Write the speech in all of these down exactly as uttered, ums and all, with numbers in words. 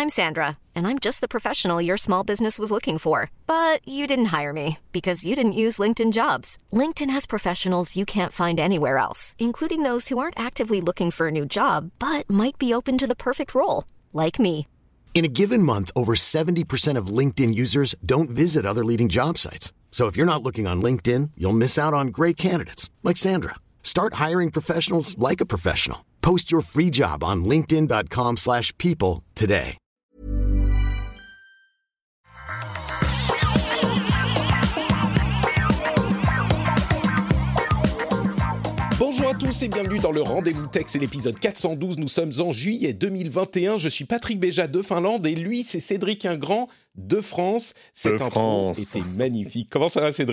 I'm Sandra, and I'm just the professional your small business was looking for. But you didn't hire me because you didn't use LinkedIn Jobs. LinkedIn has professionals you can't find anywhere else, including those who aren't actively looking for a new job, but might be open to the perfect role, like me. In a given month, over seventy percent of LinkedIn users don't visit other leading job sites. So if you're not looking on LinkedIn, you'll miss out on great candidates like Sandra. Start hiring professionals like a professional. Post your free job on linkedin.com slash people today. Bonjour à tous et bienvenue dans le Rendez-vous Tech, c'est l'épisode quatre cent douze, nous sommes en juillet deux mille vingt et un, je suis Patrick Béja de Finlande et lui c'est Cédric Ingrand de France. Cette de intro France. était magnifique. Comment ça va Cédric ?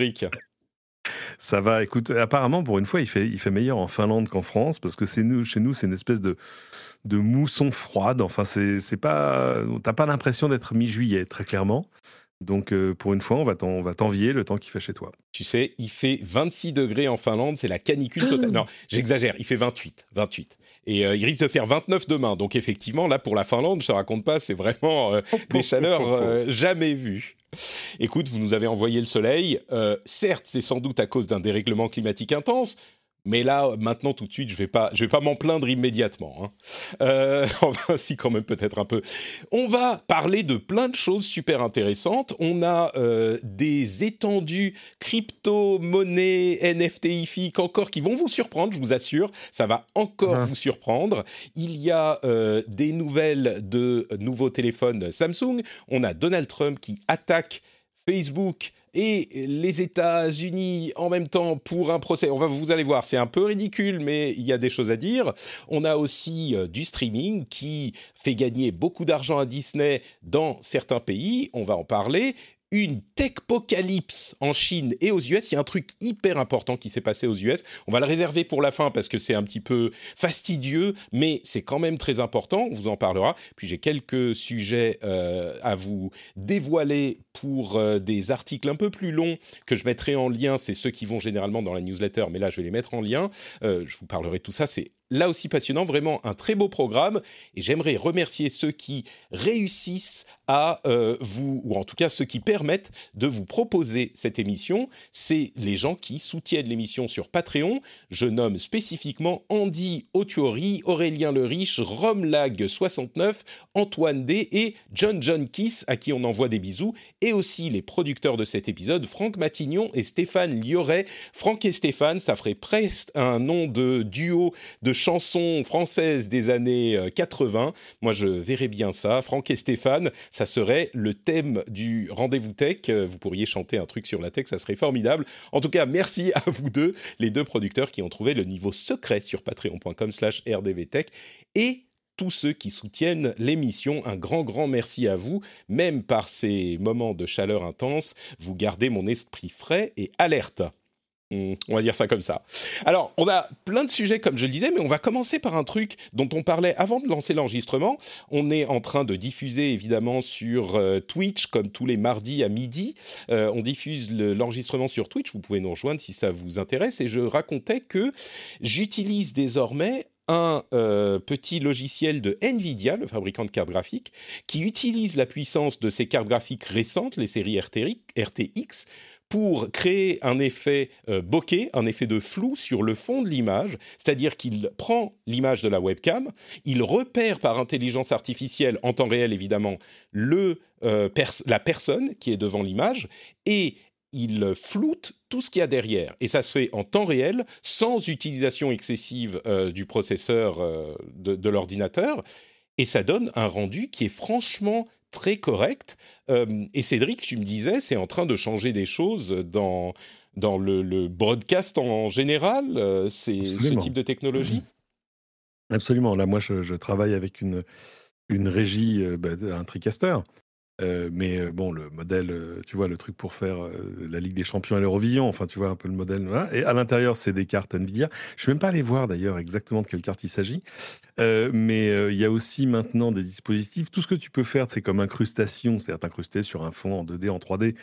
Ça va, écoute, apparemment pour une fois il fait, il fait meilleur en Finlande qu'en France parce que c'est nous, chez nous c'est une espèce de, de mousson froide, enfin c'est, c'est pas, t'as pas l'impression d'être mi-juillet très clairement. Donc, euh, pour une fois, on va, t'en, on va t'envier le temps qu'il fait chez toi. Tu sais, il fait vingt-six degrés en Finlande, c'est la canicule totale. Non, j'exagère, il fait vingt-huit. vingt-huit. Et euh, il risque de faire vingt-neuf demain. Donc, effectivement, là, pour la Finlande, je te raconte pas, c'est vraiment euh, des chaleurs euh, jamais vues. Écoute, vous nous avez envoyé le soleil. Euh, certes, c'est sans doute à cause d'un dérèglement climatique intense. Mais là, maintenant, tout de suite, je vais pas, je vais pas m'en plaindre immédiatement. Hein. Euh, enfin, si, quand même, peut-être un peu. On va parler de plein de choses super intéressantes. On a euh, des étendues crypto-monnaies, N F T ifiques encore qui vont vous surprendre, je vous assure. Ça va encore ah. vous surprendre. Il y a euh, des nouvelles de nouveaux téléphones Samsung. On a Donald Trump qui attaque Facebook et les États-Unis en même temps pour un procès. On va, vous allez voir, c'est un peu ridicule, mais il y a des choses à dire. On a aussi euh, du streaming qui fait gagner beaucoup d'argent à Disney dans certains pays. On va en parler. Une techpocalypse en Chine et aux U S. Il y a un truc hyper important qui s'est passé aux U S. On va le réserver pour la fin parce que c'est un petit peu fastidieux, mais c'est quand même très important. On vous en parlera. Puis j'ai quelques sujets euh, à vous dévoiler pour euh, des articles un peu plus longs que je mettrai en lien. C'est ceux qui vont généralement dans la newsletter, mais là je vais les mettre en lien. Euh, je vous parlerai de tout ça. C'est là aussi passionnant, vraiment un très beau programme. Et j'aimerais remercier ceux qui réussissent à euh, vous, ou en tout cas ceux qui permettent de vous proposer cette émission. C'est les gens qui soutiennent l'émission sur Patreon. Je nomme spécifiquement Andy Otuori, Aurélien Le Riche, Romlag soixante-neuf, Antoine D et John John Kiss, à qui on envoie des bisous, et aussi les producteurs de cet épisode, Franck Matignon et Stéphane Lioret. Franck et Stéphane, ça ferait presque un nom de duo de chansons françaises des années quatre-vingts. Moi, je verrais bien ça. Franck et Stéphane, ça serait le thème du Rendez-vous Tech. Vous pourriez chanter un truc sur la tech, ça serait formidable. En tout cas, merci à vous deux, les deux producteurs qui ont trouvé le niveau secret sur patreon.com slash rdvtech et tous ceux qui soutiennent l'émission. Un grand, grand merci à vous. Même par ces moments de chaleur intense, vous gardez mon esprit frais et alerte. On va dire ça comme ça. Alors, on a plein de sujets, comme je le disais, mais on va commencer par un truc dont on parlait avant de lancer l'enregistrement. On est en train de diffuser, évidemment, sur euh, Twitch, comme tous les mardis à midi. Euh, on diffuse le, l'enregistrement sur Twitch. Vous pouvez nous rejoindre si ça vous intéresse. Et je racontais que j'utilise désormais un euh, petit logiciel de NVIDIA, le fabricant de cartes graphiques, qui utilise la puissance de ces cartes graphiques récentes, les séries R T X, pour créer un effet euh, bokeh, un effet de flou sur le fond de l'image, c'est-à-dire qu'il prend l'image de la webcam, il repère par intelligence artificielle, en temps réel évidemment, le, euh, pers- la personne qui est devant l'image, et il floute tout ce qu'il y a derrière. Et ça se fait en temps réel, sans utilisation excessive euh, du processeur euh, de, de l'ordinateur, et ça donne un rendu qui est franchement très correct. Euh, et Cédric, tu me disais, c'est en train de changer des choses dans, dans le, le broadcast en général, euh, c'est Absolument. Ce type de technologie. Absolument. Là, moi, je, je travaille avec une, une régie, euh, bah, un TriCaster. Euh, mais euh, bon, le modèle, euh, tu vois, le truc pour faire euh, la Ligue des Champions à l'Eurovision, enfin, tu vois un peu le modèle. Voilà. Et à l'intérieur, c'est des cartes NVIDIA. Je ne suis même pas allé voir d'ailleurs exactement de quelle carte il s'agit. Euh, mais il euh, y a aussi maintenant des dispositifs. Tout ce que tu peux faire, c'est comme incrustation, c'est-à-dire t'incruster sur un fond en deux D, en trois D,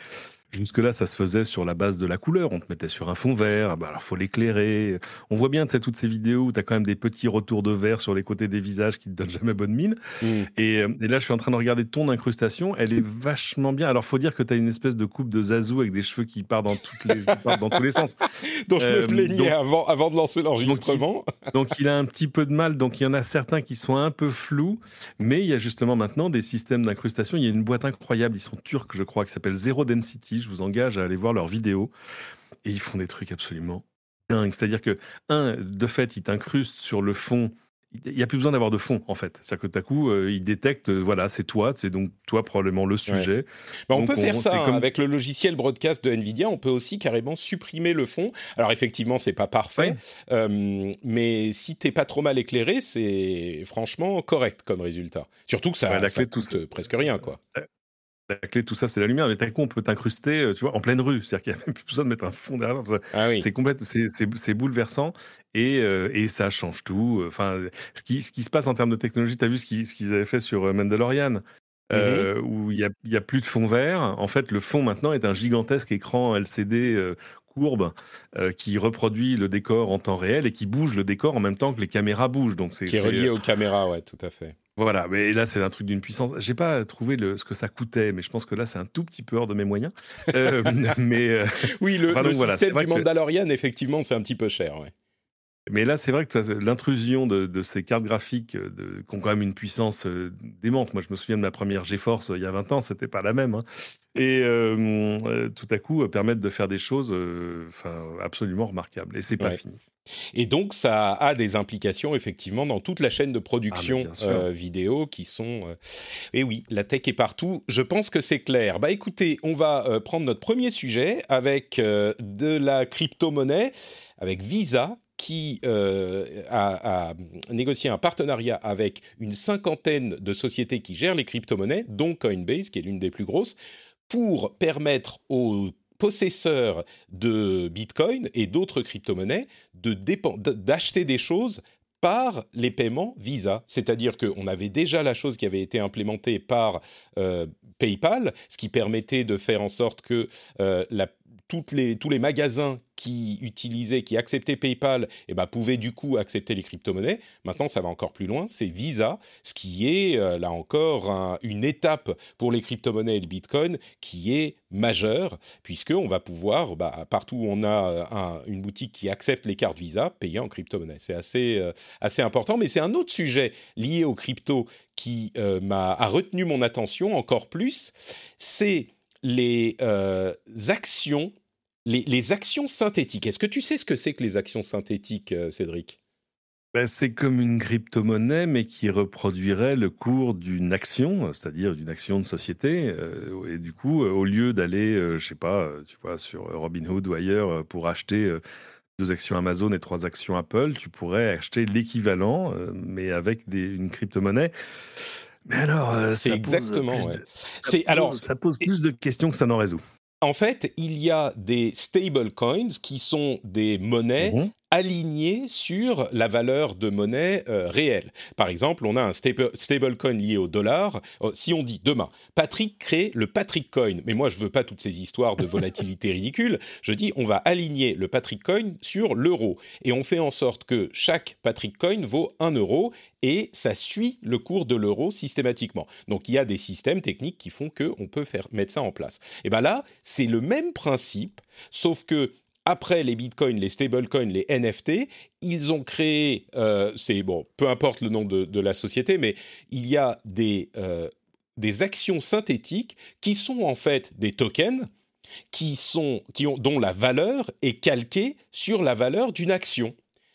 Jusque-là, ça se faisait sur la base de la couleur. On te mettait sur un fond vert, bah alors faut l'éclairer. On voit bien, tu sais, toutes ces vidéos où tu as quand même des petits retours de vert sur les côtés des visages qui te donnent jamais bonne mine. Mm. Et, euh, et là, je suis en train de regarder ton incrustation. Elle est vachement bien. Alors, faut dire que tu as une espèce de coupe de Zazu avec des cheveux qui partent dans, toutes les, qui partent dans tous les sens. dont je me Euh, plaignais donc- avant, avant de lancer l'enregistrement. Donc, il a un petit peu de mal. Donc, il y en a certains qui sont un peu flous. Mais il y a justement maintenant des systèmes d'incrustation. Il y a une boîte incroyable. Ils sont turcs, je crois, qui s'appelle Zero Density. Je vous engage à aller voir leurs vidéos. Et ils font des trucs absolument dingues. C'est-à-dire que, un, de fait, ils t'incrustent sur le fond. Il n'y a plus besoin d'avoir de fond, en fait. C'est-à-dire que tout à coup, euh, ils détectent, euh, voilà, c'est toi, c'est donc toi probablement le sujet. Bah, on Donc, peut faire on- ça c'est hein, comme- avec le logiciel broadcast de Nvidia. On peut aussi carrément supprimer le fond. Alors effectivement, c'est pas parfait, Ouais. euh, mais si t'es pas trop mal éclairé, c'est franchement correct comme résultat. Surtout que ça, Ouais, la ça clé de tout coûte ça. euh, presque rien, quoi. La clé de tout ça, c'est la lumière. Mais t'as coup, on peut t'incruster, euh, tu vois, en pleine rue. C'est-à-dire qu'il n'y a même plus besoin de mettre un fond derrière. Ça- Ah oui. C'est complète, c'est, c'est, c'est bouleversant et, euh, et ça change tout. Enfin, ce qui, ce qui se passe en termes de technologie, tu as vu ce qu'ils, ce qu'ils avaient fait sur euh, Mandalorian, euh, où il n'y a, il y a plus de fond vert. En fait, le fond maintenant est un gigantesque écran L C D euh, courbe euh, qui reproduit le décor en temps réel et qui bouge le décor en même temps que les caméras bougent. Donc c'est, Qui est c'est, relié euh, aux caméras, ouais, tout à fait. Voilà, mais là c'est un truc d'une puissance. J'ai pas trouvé le, ce que ça coûtait, mais je pense que là c'est un tout petit peu hors de mes moyens. Euh, mais euh, Oui, le, Enfin, le donc, voilà, c'est système vrai du que- Mandalorian, effectivement, c'est un petit peu cher, ouais. Mais là, c'est vrai que ça, l'intrusion de, de ces cartes graphiques euh, de, qui ont quand même une puissance euh, démente. Moi, je me souviens de ma première GeForce euh, il y a vingt ans, c'était pas la même. hein. Et euh, euh, tout à coup, euh, permettre de faire des choses euh, enfin, absolument remarquables. Et c'est pas Ouais. fini. Et donc, ça a des implications, effectivement, dans toute la chaîne de production Ah, mais bien sûr. euh, vidéo qui sont... euh, Et oui, la tech est partout. Je pense que c'est clair. Bah écoutez, on va euh, prendre notre premier sujet avec euh, de la crypto-monnaie, avec Visa, qui euh, a, a négocié un partenariat avec une cinquantaine de sociétés qui gèrent les crypto-monnaies, dont Coinbase, qui est l'une des plus grosses, pour permettre aux possesseurs de Bitcoin et d'autres crypto-monnaies de dépen- d'acheter des choses par les paiements Visa. C'est-à-dire qu'on avait déjà la chose qui avait été implémentée par euh, PayPal, ce qui permettait de faire en sorte que euh, la, toutes les, tous les magasins qui utilisaient, qui acceptaient PayPal, eh ben, pouvaient du coup accepter les crypto-monnaies. Maintenant, ça va encore plus loin, c'est Visa, ce qui est, euh, là encore, un, une étape pour les crypto-monnaies et le Bitcoin qui est majeure, puisqu'on va pouvoir, bah, partout où on a euh, un, une boutique qui accepte les cartes Visa, payer en crypto-monnaie. C'est assez, euh, assez important, mais c'est un autre sujet lié aux cryptos qui euh, m'a, a retenu mon attention encore plus, c'est les euh, actions Les, les actions synthétiques. Est-ce que tu sais ce que c'est que les actions synthétiques, euh, Cédric ? Ben, c'est comme une crypto-monnaie, mais qui reproduirait le cours d'une action, c'est-à-dire d'une action de société. Euh, et du coup, euh, au lieu d'aller, euh, je sais pas, euh, tu vois, sur Robinhood ou ailleurs euh, pour acheter euh, deux actions Amazon et trois actions Apple, tu pourrais acheter l'équivalent, euh, mais avec des, une crypto-monnaie. Mais alors, euh, C'est ça exactement, pose plus ouais. de, ça C'est- pose- alors, ça pose plus de questions que ça n'en résout. En fait, il y a des stable coins qui sont des monnaies Mhm. alignées sur la valeur de monnaie euh, réelle. Par exemple, on a un stable, stable coin lié au dollar. Euh, si on dit demain, Patrick crée le Patrick coin, mais moi je veux pas toutes ces histoires de volatilité ridicule, je dis on va aligner le Patrick coin sur l'euro. Et on fait en sorte que chaque Patrick coin vaut un euro et ça suit le cours de l'euro systématiquement. Donc il y a des systèmes techniques qui font qu'on peut faire, mettre ça en place. Et bien là, c'est le même principe, sauf que après les bitcoins, les stablecoins, les N F T, ils ont créé, euh, c'est bon, peu importe le nom de, de la société, mais il y a des, euh, des actions synthétiques qui sont en fait des tokens qui sont, qui ont, dont la valeur est calquée sur la valeur d'une action.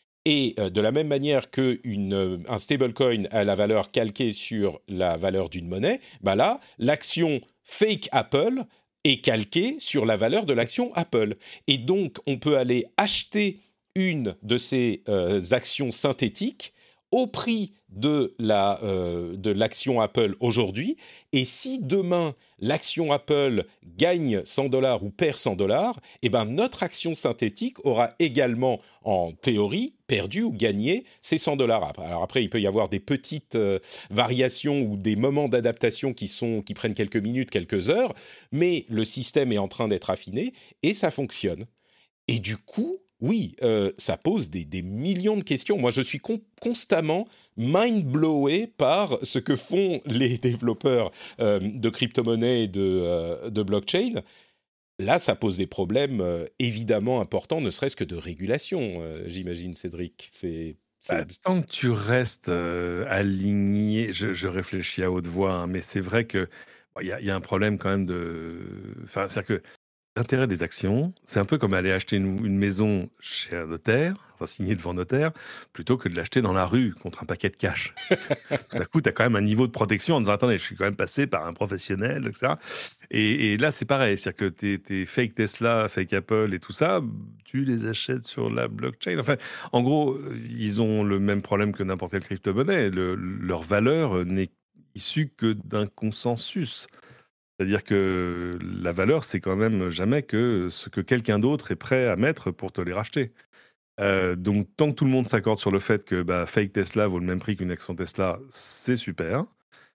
Et euh, de la même manière qu'un stablecoin a la valeur calquée sur la valeur d'une monnaie, bah là, l'action fake Apple est calquée sur la valeur de l'action Apple. Et donc, on peut aller acheter une de ces euh, actions synthétiques au prix de, la, euh, de l'action Apple aujourd'hui. Et si demain, l'action Apple gagne cent dollars ou perd cent dollars, eh ben, notre action synthétique aura également, en théorie, perdu ou gagné ces cent dollars. Alors après, il peut y avoir des petites euh, variations ou des moments d'adaptation qui, sont, qui prennent quelques minutes, quelques heures, mais le système est en train d'être affiné et ça fonctionne. Et du coup, oui, euh, ça pose des, des millions de questions. Moi, je suis con- constamment mind-blowé par ce que font les développeurs euh, de crypto-monnaies et de, euh, de blockchain. Là, ça pose des problèmes euh, évidemment importants, ne serait-ce que de régulation, euh, j'imagine, Cédric. C'est, c'est... Bah, tant que tu restes euh, aligné, je, je réfléchis à haute voix, hein, mais c'est vrai que bon, il y, a- il y a un problème quand même de. Enfin, c'est-à-dire que l'intérêt des actions, c'est un peu comme aller acheter une, une maison chez un notaire, enfin signée devant notaire, plutôt que de l'acheter dans la rue contre un paquet de cash. Tout à coup, tu as quand même un niveau de protection en disant attendez, je suis quand même passé par un professionnel, et cetera. Et, et là, c'est pareil, c'est-à-dire que tes, tes fake Tesla, fake Apple et tout ça, tu les achètes sur la blockchain. Enfin, en gros, ils ont le même problème que n'importe quelle crypto-monnaie. Le- leur valeur n'est issue que d'un consensus. C'est-à-dire que la valeur, c'est quand même jamais que ce que quelqu'un d'autre est prêt à mettre pour te les racheter. Euh, donc, tant que tout le monde s'accorde sur le fait que bah, fake Tesla vaut le même prix qu'une action Tesla, c'est super.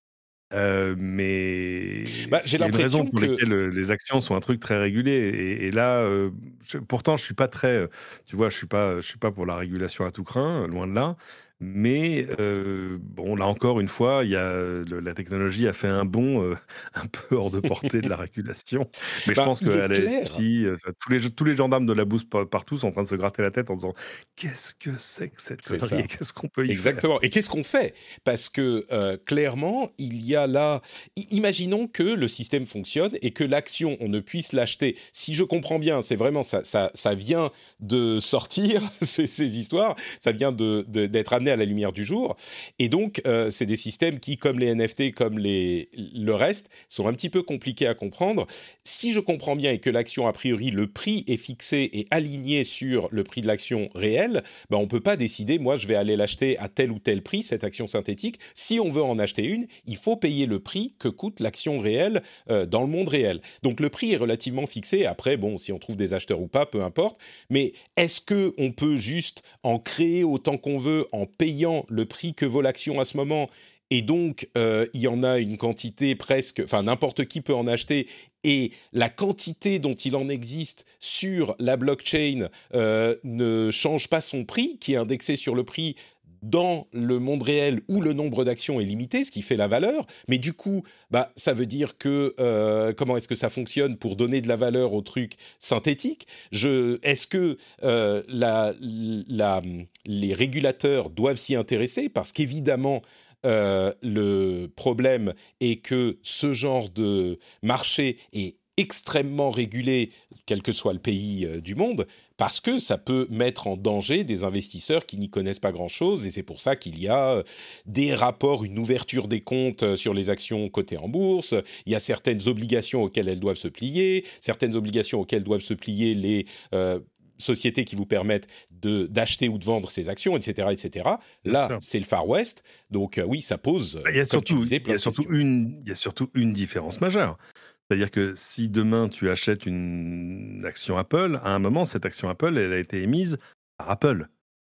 Euh, mais Bah, j'ai il y a une raison l'impression pour que... laquelle euh, les actions sont un truc très régulé. Et, et là, euh, je- pourtant, je suis pas très, euh, tu vois, je suis pas, je suis pas pour la régulation à tout crin, loin de là. Mais euh, bon, là encore une fois, il y a le- la technologie a fait un bond euh, un peu hors de portée de la régulation. Mais je Bah, pense il est qu'à la clair. S E C, euh, enfin, tous les tous les gendarmes de la bourse par- partout sont en train de se gratter la tête en disant qu'est-ce que c'est que cette C'est connerie et ça. qu'est-ce qu'on peut y faire? Exactement. Et qu'est-ce qu'on fait? Parce que euh, clairement, il y a là... I- Imaginons que le système fonctionne et que l'action, on ne puisse l'acheter. Si je comprends bien, c'est vraiment ça, ça, ça vient de sortir, ces, ces histoires, ça vient de, de- d'être amené à la lumière du jour. Et donc, euh, c'est des systèmes qui, comme les N F T, comme les, le reste, sont un petit peu compliqués à comprendre. Si je comprends bien et que l'action, a priori, le prix est fixé et aligné sur le prix de l'action réelle, ben, on ne peut pas décider, moi je vais aller l'acheter à tel ou tel prix, cette action synthétique. Si on veut en acheter une, il faut payer le prix que coûte l'action réelle euh, dans le monde réel. Donc le prix est relativement fixé. Après, bon, si on trouve des acheteurs ou pas, peu importe. Mais est-ce qu'on peut juste en créer autant qu'on veut en payant le prix que vaut l'action à ce moment ? Et donc, euh, il y en a une quantité presque... Enfin, n'importe qui peut en acheter. Et la quantité dont il en existe sur la blockchain euh, ne change pas son prix, qui est indexé sur le prix dans le monde réel où le nombre d'actions est limité, ce qui fait la valeur. Mais du coup, bah, ça veut dire que... Euh, comment est-ce que ça fonctionne pour donner de la valeur au truc synthétique ? Je, Est-ce que euh, la, la, les régulateurs doivent s'y intéresser ? Parce qu'évidemment... Euh, le problème est que ce genre de marché est extrêmement régulé, quel que soit le pays euh, du monde, parce que ça peut mettre en danger des investisseurs qui n'y connaissent pas grand-chose, et c'est pour ça qu'il y a euh, des rapports, une ouverture des comptes euh, sur les actions cotées en bourse, il y a certaines obligations auxquelles elles doivent se plier, certaines obligations auxquelles doivent se plier les... Euh, sociétés qui vous permettent de, d'acheter ou de vendre ces actions, et cetera, et cetera. Bien Là, sûr. c'est le Far West. Donc euh, oui, ça pose, Bah, il y euh, a comme tu surtout, disais, il y plein a de surtout questions. une, il y a surtout une différence majeure. C'est-à-dire que si demain tu achètes une action Apple, à un moment, cette action Apple, elle a été émise par Apple.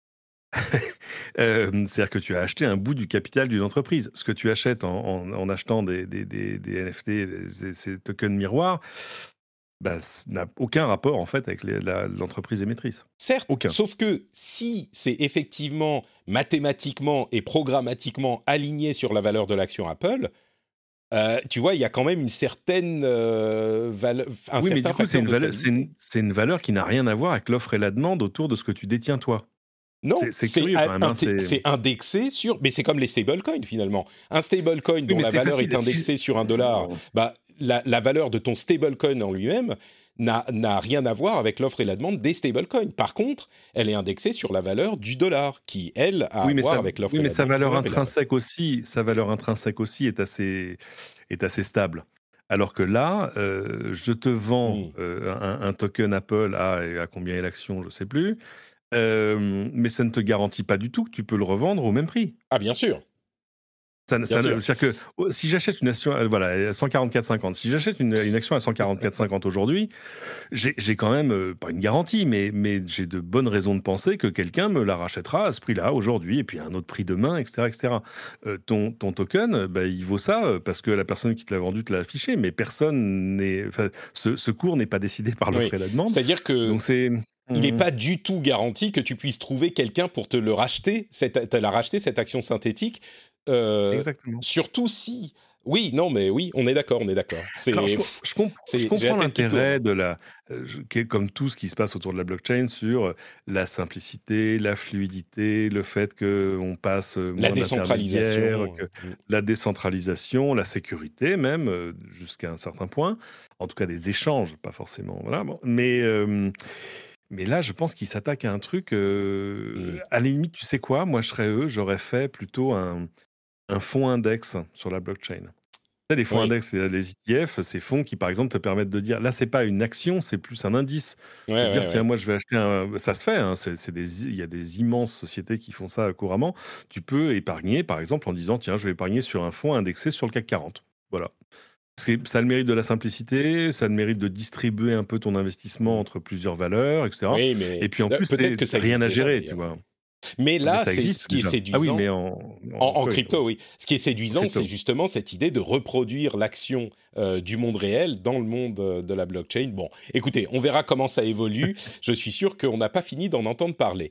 Euh, c'est-à-dire que tu as acheté un bout du capital d'une entreprise. Ce que tu achètes en, en- en achetant des, des- des- des N F T, ces, ces tokens miroirs, bah, ça n'a aucun rapport en fait avec les- la- l'entreprise émettrice. Certes, Aucun. sauf que si c'est effectivement mathématiquement et programmatiquement aligné sur la valeur de l'action Apple, euh, tu vois, il y a quand même une certaine euh, valeur, un Oui, mais certain du coup, c'est facteur une de valeur, c'est une, stabilité. c'est une valeur qui n'a rien à voir avec l'offre et la demande autour de ce que tu détiens toi. C'est Non, c'est c'est curieux a- quand même. Hein, inté- c'est... c'est indexé sur... Mais c'est comme les stablecoins, finalement. Un stablecoin Oui, dont mais la c'est valeur facile. est Si... indexée sur un dollar, Non. bah, la, la valeur de ton stablecoin en lui-même n'a, n'a rien à voir avec l'offre et la demande des stablecoins. Par contre, elle est indexée sur la valeur du dollar, qui, elle, a Oui, à mais, voir sa... avec l'offre oui, et mais la sa demande du valeur dollar également. intrinsèque aussi, sa valeur intrinsèque aussi est assez, est assez stable. Alors que là, euh, je te vends Hmm. euh, un, un token Apple à, à combien est l'action, je ne sais plus. Euh, mais ça ne te garantit pas du tout que tu peux le revendre au même prix. Ah, bien sûr. Ça, Bien ça, sûr. c'est-à-dire que oh, si j'achète une action, euh, voilà, à cent quarante-quatre cinquante, si j'achète une, une action à cent quarante-quatre cinquante aujourd'hui, j'ai, j'ai quand même, euh, pas une garantie, mais, mais j'ai de bonnes raisons de penser que quelqu'un me la rachètera à ce prix-là aujourd'hui, et puis à un autre prix demain, et cetera et cetera. Euh, ton, ton token, euh, bah, il vaut ça euh, parce que la personne qui te l'a vendu te l'a affiché, mais personne n'est. Enfin, ce, ce cours n'est pas décidé par Oui. l'offre et la demande. C'est-à-dire que Donc c'est. il n'est Hum, pas du tout garanti que tu puisses trouver quelqu'un pour te le racheter, cette, te la racheter, cette action synthétique. Euh, Exactement. surtout si... Oui, non, mais oui, on est d'accord, on est d'accord. C'est, Alors, je, pff, je comp- je c'est, j'ai la comprends tête qui tourne. l'intérêt de la, euh, je- qui est comme tout ce qui se passe autour de la blockchain sur euh, la simplicité, la fluidité, le fait qu'on passe euh, La moins d'intermédiaires, décentralisation. que euh, la décentralisation, la sécurité même, euh, jusqu'à un certain point. En tout cas, des échanges, pas forcément. Voilà. Bon. Mais, euh, mais là, je pense qu'ils s'attaquent à un truc. euh, mm. à la limite, tu sais quoi? Moi, je serais eux, j'aurais fait plutôt un, un fonds index sur la blockchain. Tu sais, les fonds Oui, index, les les E T F, ces fonds qui, par exemple, te permettent de dire, là, c'est pas une action, c'est plus un indice. ouais, De ouais, dire, tiens, ouais. moi, je vais acheter un. Ça se fait, hein, c'est, c'est des, il y a des immenses sociétés qui font ça couramment. Tu peux épargner, par exemple, en disant, tiens, je vais épargner sur un fonds indexé sur le C A C quarante. Voilà. C'est, ça a le mérite de la simplicité, ça a le mérite de distribuer un peu ton investissement Mm. entre plusieurs valeurs, et cetera. Oui, Et mais puis, en euh, plus, peut-être t'es- que ça rien existe à déjà gérer, tu d'ailleurs. vois. Mais Ah, mais là, ça c'est existe ce qui est déjà. Ah oui, séduisant. mais en, En, en en coin, crypto, oui. Ce qui est séduisant, crypto. c'est justement cette idée de reproduire l'action euh, du monde réel dans le monde euh, de la blockchain. Bon, écoutez, on verra comment ça évolue. Je suis sûr qu'on n'a pas fini d'en entendre parler.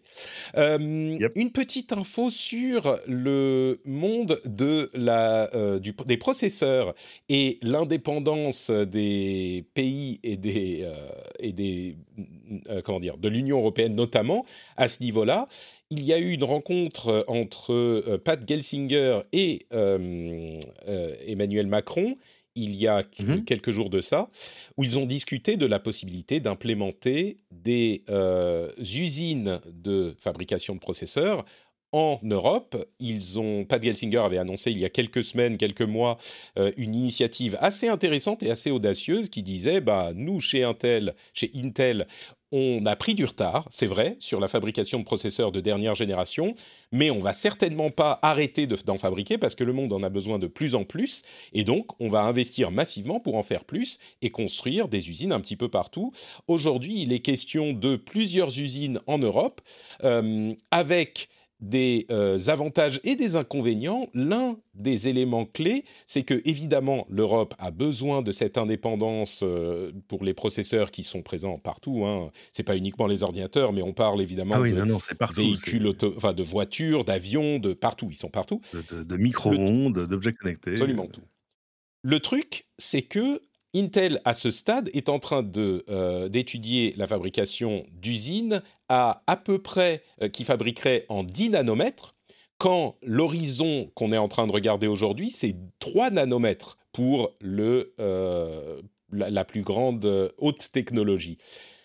Euh, Yep. Une petite info sur le monde de la, euh, du, des processeurs et l'indépendance des pays et des, euh, et des euh, comment dire, de l'Union européenne notamment à ce niveau-là. Il y a eu une rencontre entre euh, Pat Gelsinger et euh, euh, Emmanuel Macron il y a Mhm. quelques jours de ça, où ils ont discuté de la possibilité d'implémenter des euh, usines de fabrication de processeurs en Europe. Ils ont, Pat Gelsinger avait annoncé il y a quelques semaines, quelques mois, euh, une initiative assez intéressante et assez audacieuse qui disait, bah, nous, chez Intel, chez Intel, on a pris du retard, c'est vrai, sur la fabrication de processeurs de dernière génération, mais on va certainement pas arrêter de, d'en fabriquer parce que le monde en a besoin de plus en plus, et donc on va investir massivement pour en faire plus et construire des usines un petit peu partout. Aujourd'hui, il est question de plusieurs usines en Europe, euh, avec des euh, avantages et des inconvénients. L'un des éléments clés, c'est que évidemment l'Europe a besoin de cette indépendance euh, pour les processeurs qui sont présents partout. Hein. C'est pas uniquement les ordinateurs, mais on parle Ah évidemment oui, de non, non, c'est partout. véhicules, C'est auto, enfin de voitures, d'avions, de partout. Ils sont partout. de, de- de Le, micro-ondes, d'objets connectés. absolument tout. Le truc, c'est que Intel, à ce stade, est en train de, euh, d'étudier la fabrication d'usines à à peu près, euh, qui fabriqueraient en dix nanomètres, quand l'horizon qu'on est en train de regarder aujourd'hui, c'est trois nanomètres pour le, euh, la, la plus grande euh, haute technologie.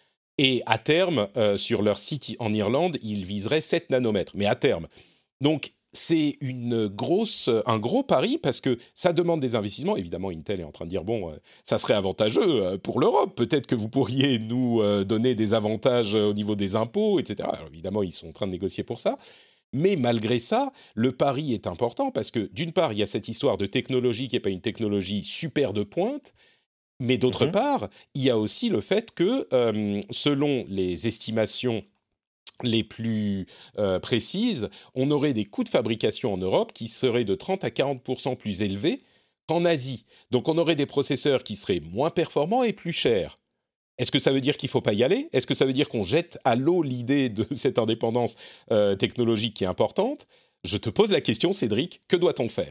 Et à terme, euh, sur leur site en Irlande, ils viseraient sept nanomètres, mais à terme. Donc, c'est une grosse, un gros pari parce que ça demande des investissements. Évidemment, Intel est en train de dire, bon, euh, ça serait avantageux euh, pour l'Europe. Peut-être que vous pourriez nous euh, donner des avantages euh, au niveau des impôts, et cetera. Alors, évidemment, ils sont en train de négocier pour ça. Mais malgré ça, le pari est important parce que, d'une part, il y a cette histoire de technologie qui n'est pas une technologie super de pointe. Mais d'autre Mhm. part, il y a aussi le fait que, euh, selon les estimations les plus euh, précises, on aurait des coûts de fabrication en Europe qui seraient de trente à quarante pour cent plus élevés qu'en Asie. Donc on aurait des processeurs qui seraient moins performants et plus chers. Est-ce que ça veut dire qu'il ne faut pas y aller ? Est-ce que ça veut dire qu'on jette à l'eau l'idée de cette indépendance euh, technologique qui est importante ? Je te pose la question, Cédric, que doit-on faire ?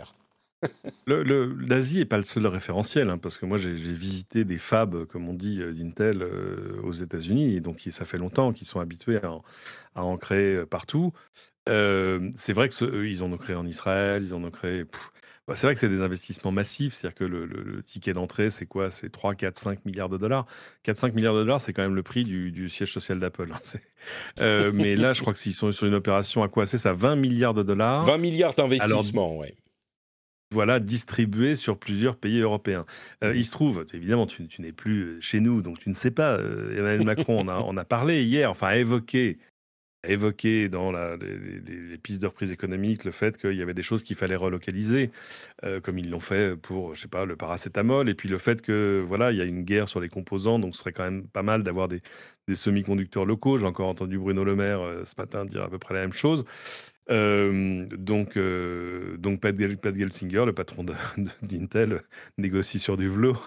Le, le- L'Asie n'est pas le seul référentiel, hein, parce que moi j'ai j'ai visité des fabs, comme on dit, euh, d'Intel euh, aux États-Unis, et donc ils- ça fait longtemps qu'ils sont habitués à en, à en créer euh, partout. Euh, c'est vrai que ce- eux, ils en ont créé en Israël, ils en ont créé. Pff, bah, c'est vrai que c'est des investissements massifs, c'est-à-dire que le, le- le ticket d'entrée, c'est quoi? C'est trois, quatre, cinq milliards de dollars. quatre, cinq milliards de dollars, c'est quand même le prix du, du siège social d'Apple. Hein, c'est- Euh, mais là, je crois que s'ils sont sur une opération à quoi? C'est ça, vingt milliards de dollars. vingt milliards Alors, d'investissements, ouais. voilà, distribué sur plusieurs pays européens. Euh, Mhm. il se trouve, évidemment, tu, tu n'es plus chez nous, donc tu ne sais pas. euh, Emmanuel Macron en a, en a parlé hier, enfin a évoqué, a évoqué dans la, les, les- les pistes de reprise économique le fait qu'il y avait des choses qu'il fallait relocaliser, euh, comme ils l'ont fait pour, je sais pas, le paracétamol, et puis le fait que voilà, il y a une guerre sur les composants, donc ce serait quand même pas mal d'avoir des, des semi-conducteurs locaux. J'ai encore entendu Bruno Le Maire euh, ce matin dire à peu près la même chose. Euh, donc, euh, donc Pat, Gel- Pat Gelsinger, le patron de- de- d'Intel, négocie sur du velours.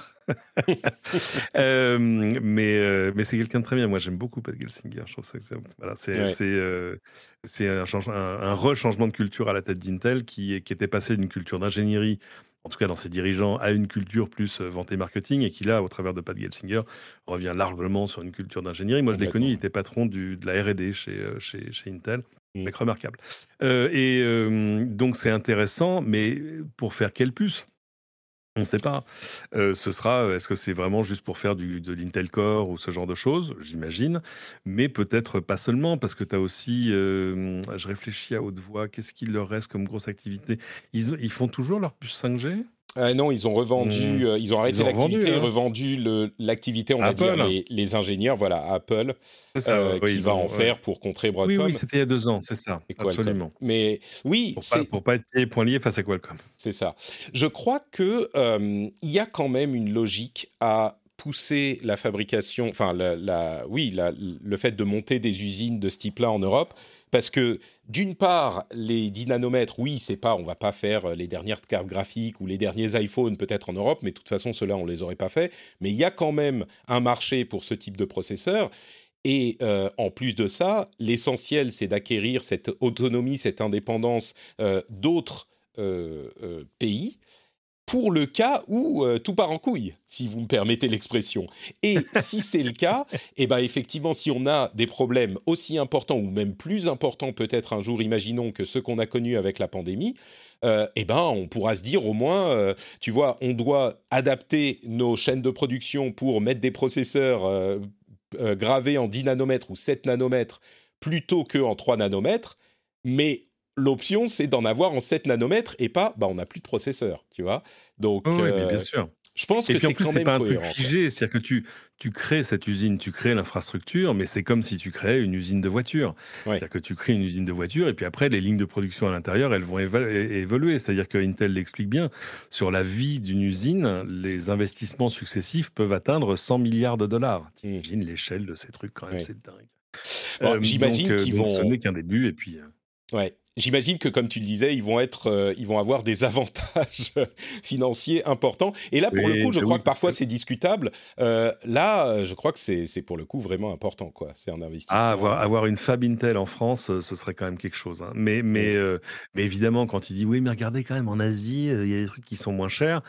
Euh, mais euh, mais c'est quelqu'un de très bien. Moi, j'aime beaucoup Pat Gelsinger. Je trouve ça que c'est voilà, c'est Ouais, c'est euh, c'est un, change- un, un re-changement de culture à la tête d'Intel qui, est- qui était passé d'une culture d'ingénierie, en tout cas dans ses dirigeants, à une culture plus euh, vente et marketing, et qui là, au travers de Pat Gelsinger, revient largement sur une culture d'ingénierie. Moi, je l'ai connu, complètement. il Ouais. était patron du, de la R et D chez, euh, chez, chez Intel. Mm. Mec remarquable. Euh, et euh, donc, c'est intéressant, mais pour faire quelle puce? On ne sait pas. Euh, ce sera, est-ce que c'est vraiment juste pour faire du, de l'Intel Core ou ce genre de choses? J'imagine. Mais peut-être pas seulement, parce que tu as aussi, euh, je réfléchis à haute voix, qu'est-ce qu'il leur reste comme grosse activité? Ils, ils font toujours leur puce cinq G? Ah non, ils ont Hmm. revendu, euh, ils ont Ils arrêté ont revendu, l'activité et hein? revendu le- l'activité, on va dire, Apple? les, les ingénieurs, voilà, à Apple, C'est ça, euh, oui, qui ils va en ont. Ouais. faire pour contrer Oui, oui, Broadcom c'était il y a deux ans, c'est ça, et Qualcomm. absolument. Mais oui, Pour pas, c'est pour pas être pieds et poings liés face à Qualcomm. C'est ça. Je crois que euh, il y a quand même une logique à pousser la fabrication, enfin, la, la- oui, la- le fait de monter des usines de ce type-là en Europe, parce que d'une part, les dix nanomètres, oui, c'est pas, on va pas faire les dernières cartes graphiques ou les derniers iPhones peut-être en Europe, mais de toute façon, ceux-là, on les aurait pas fait. Mais il y a quand même un marché pour ce type de processeur. Et euh, en plus de ça, l'essentiel, c'est d'acquérir cette autonomie, cette indépendance euh, d'autres euh, euh, pays pour le cas où euh, tout part en couille, si vous me permettez l'expression. Et si c'est le cas, eh ben effectivement, si on a des problèmes aussi importants ou même plus importants peut-être un jour, imaginons que ceux qu'on a connus avec la pandémie, euh, eh ben on pourra se dire au moins, euh, tu vois, on doit adapter nos chaînes de production pour mettre des processeurs euh, euh, gravés en dix nanomètres ou sept nanomètres plutôt qu'en trois nanomètres, mais l'option, c'est d'en avoir en sept nanomètres et pas, bah, on n'a plus de processeur, tu vois. Donc, Oui, mais bien euh, sûr. je pense Et que puis en c'est plus, quand c'est même pas un truc cohérent, quoi. figé, c'est-à-dire que tu, tu crées cette usine, tu crées l'infrastructure, mais c'est comme si tu créais une usine de voitures. Ouais, C'est-à-dire que tu crées une usine de voitures, et puis après, les lignes de production à l'intérieur, elles vont éva- é- évoluer. C'est-à-dire que Intel l'explique bien, sur la vie d'une usine, les investissements successifs peuvent atteindre cent milliards de dollars. mm, T'imagines l'échelle de ces trucs, quand même, ouais. c'est dingue. Bon, Euh, donc, j'imagine euh, qu'ils donc, ce vont, n'est qu'un début, et puis... euh, ouais, j'imagine que comme tu le disais, ils vont être, euh, ils vont avoir des avantages financiers importants. Et là, pour le coup, Oui, je bah crois oui, que parce parfois que c'est discutable. Euh, là, euh, je crois que c'est, c'est pour le coup vraiment important, quoi. C'est un ah, investissement. avoir, avoir une fab Intel en France, euh, ce serait quand même quelque chose, hein. Mais, mais, Mm, euh, mais évidemment, quand il dit oui, mais regardez quand même en Asie, euh, il y a des trucs qui sont moins chers.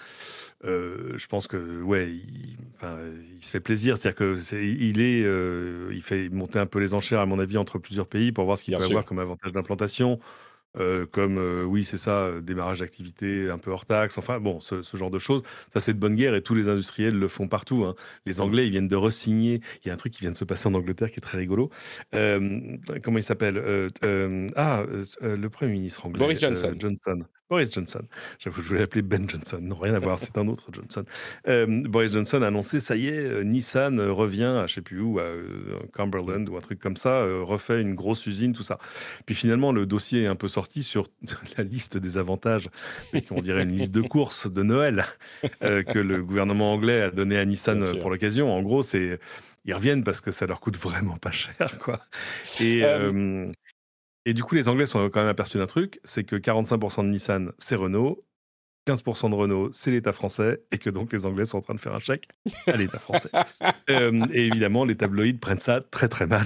euh, je pense que ouais, il, enfin, il se fait plaisir. C'est-à-dire que c'est, il est, euh, il fait monter un peu les enchères à mon avis entre plusieurs pays pour voir ce qu'il bien peut avoir sûr. comme avantage d'implantation. Euh, comme euh, oui, c'est ça, euh, démarrage d'activité un peu hors taxe, enfin bon, ce, ce genre de choses. Ça, c'est de bonne guerre et tous les industriels le font partout, hein. Les Mm. Anglais, ils viennent de re-signer. Il y a un truc qui vient de se passer en Angleterre qui est très rigolo. Euh, comment il s'appelle? Euh, euh, Ah, euh, euh, le Premier ministre Boris anglais, euh, Johnson. Johnson. Boris Johnson. J'avoue, je voulais l'appeler Ben Johnson. Non, rien à voir, c'est un autre Johnson. Euh, Boris Johnson a annoncé, ça y est, euh, Nissan euh, revient à je sais plus où, à euh, Mm. Cumberland ou un truc comme ça, euh, refait une grosse usine, tout ça. Puis finalement, le dossier est un peu sorti sur la liste des avantages, mais on dirait une liste de courses de Noël euh, que le gouvernement anglais a donné à Bien Nissan pour sûr. l'occasion. En gros, c'est ils reviennent parce que ça leur coûte vraiment pas cher, quoi. Et, Euh, euh, et du coup, les Anglais sont quand même aperçus d'un truc, c'est que quarante-cinq pour cent de Nissan, c'est Renault, quinze pour cent de Renault, c'est l'État français, et que donc les Anglais sont en train de faire un chèque à l'État français. Euh, et évidemment, les tabloïds prennent ça très très mal.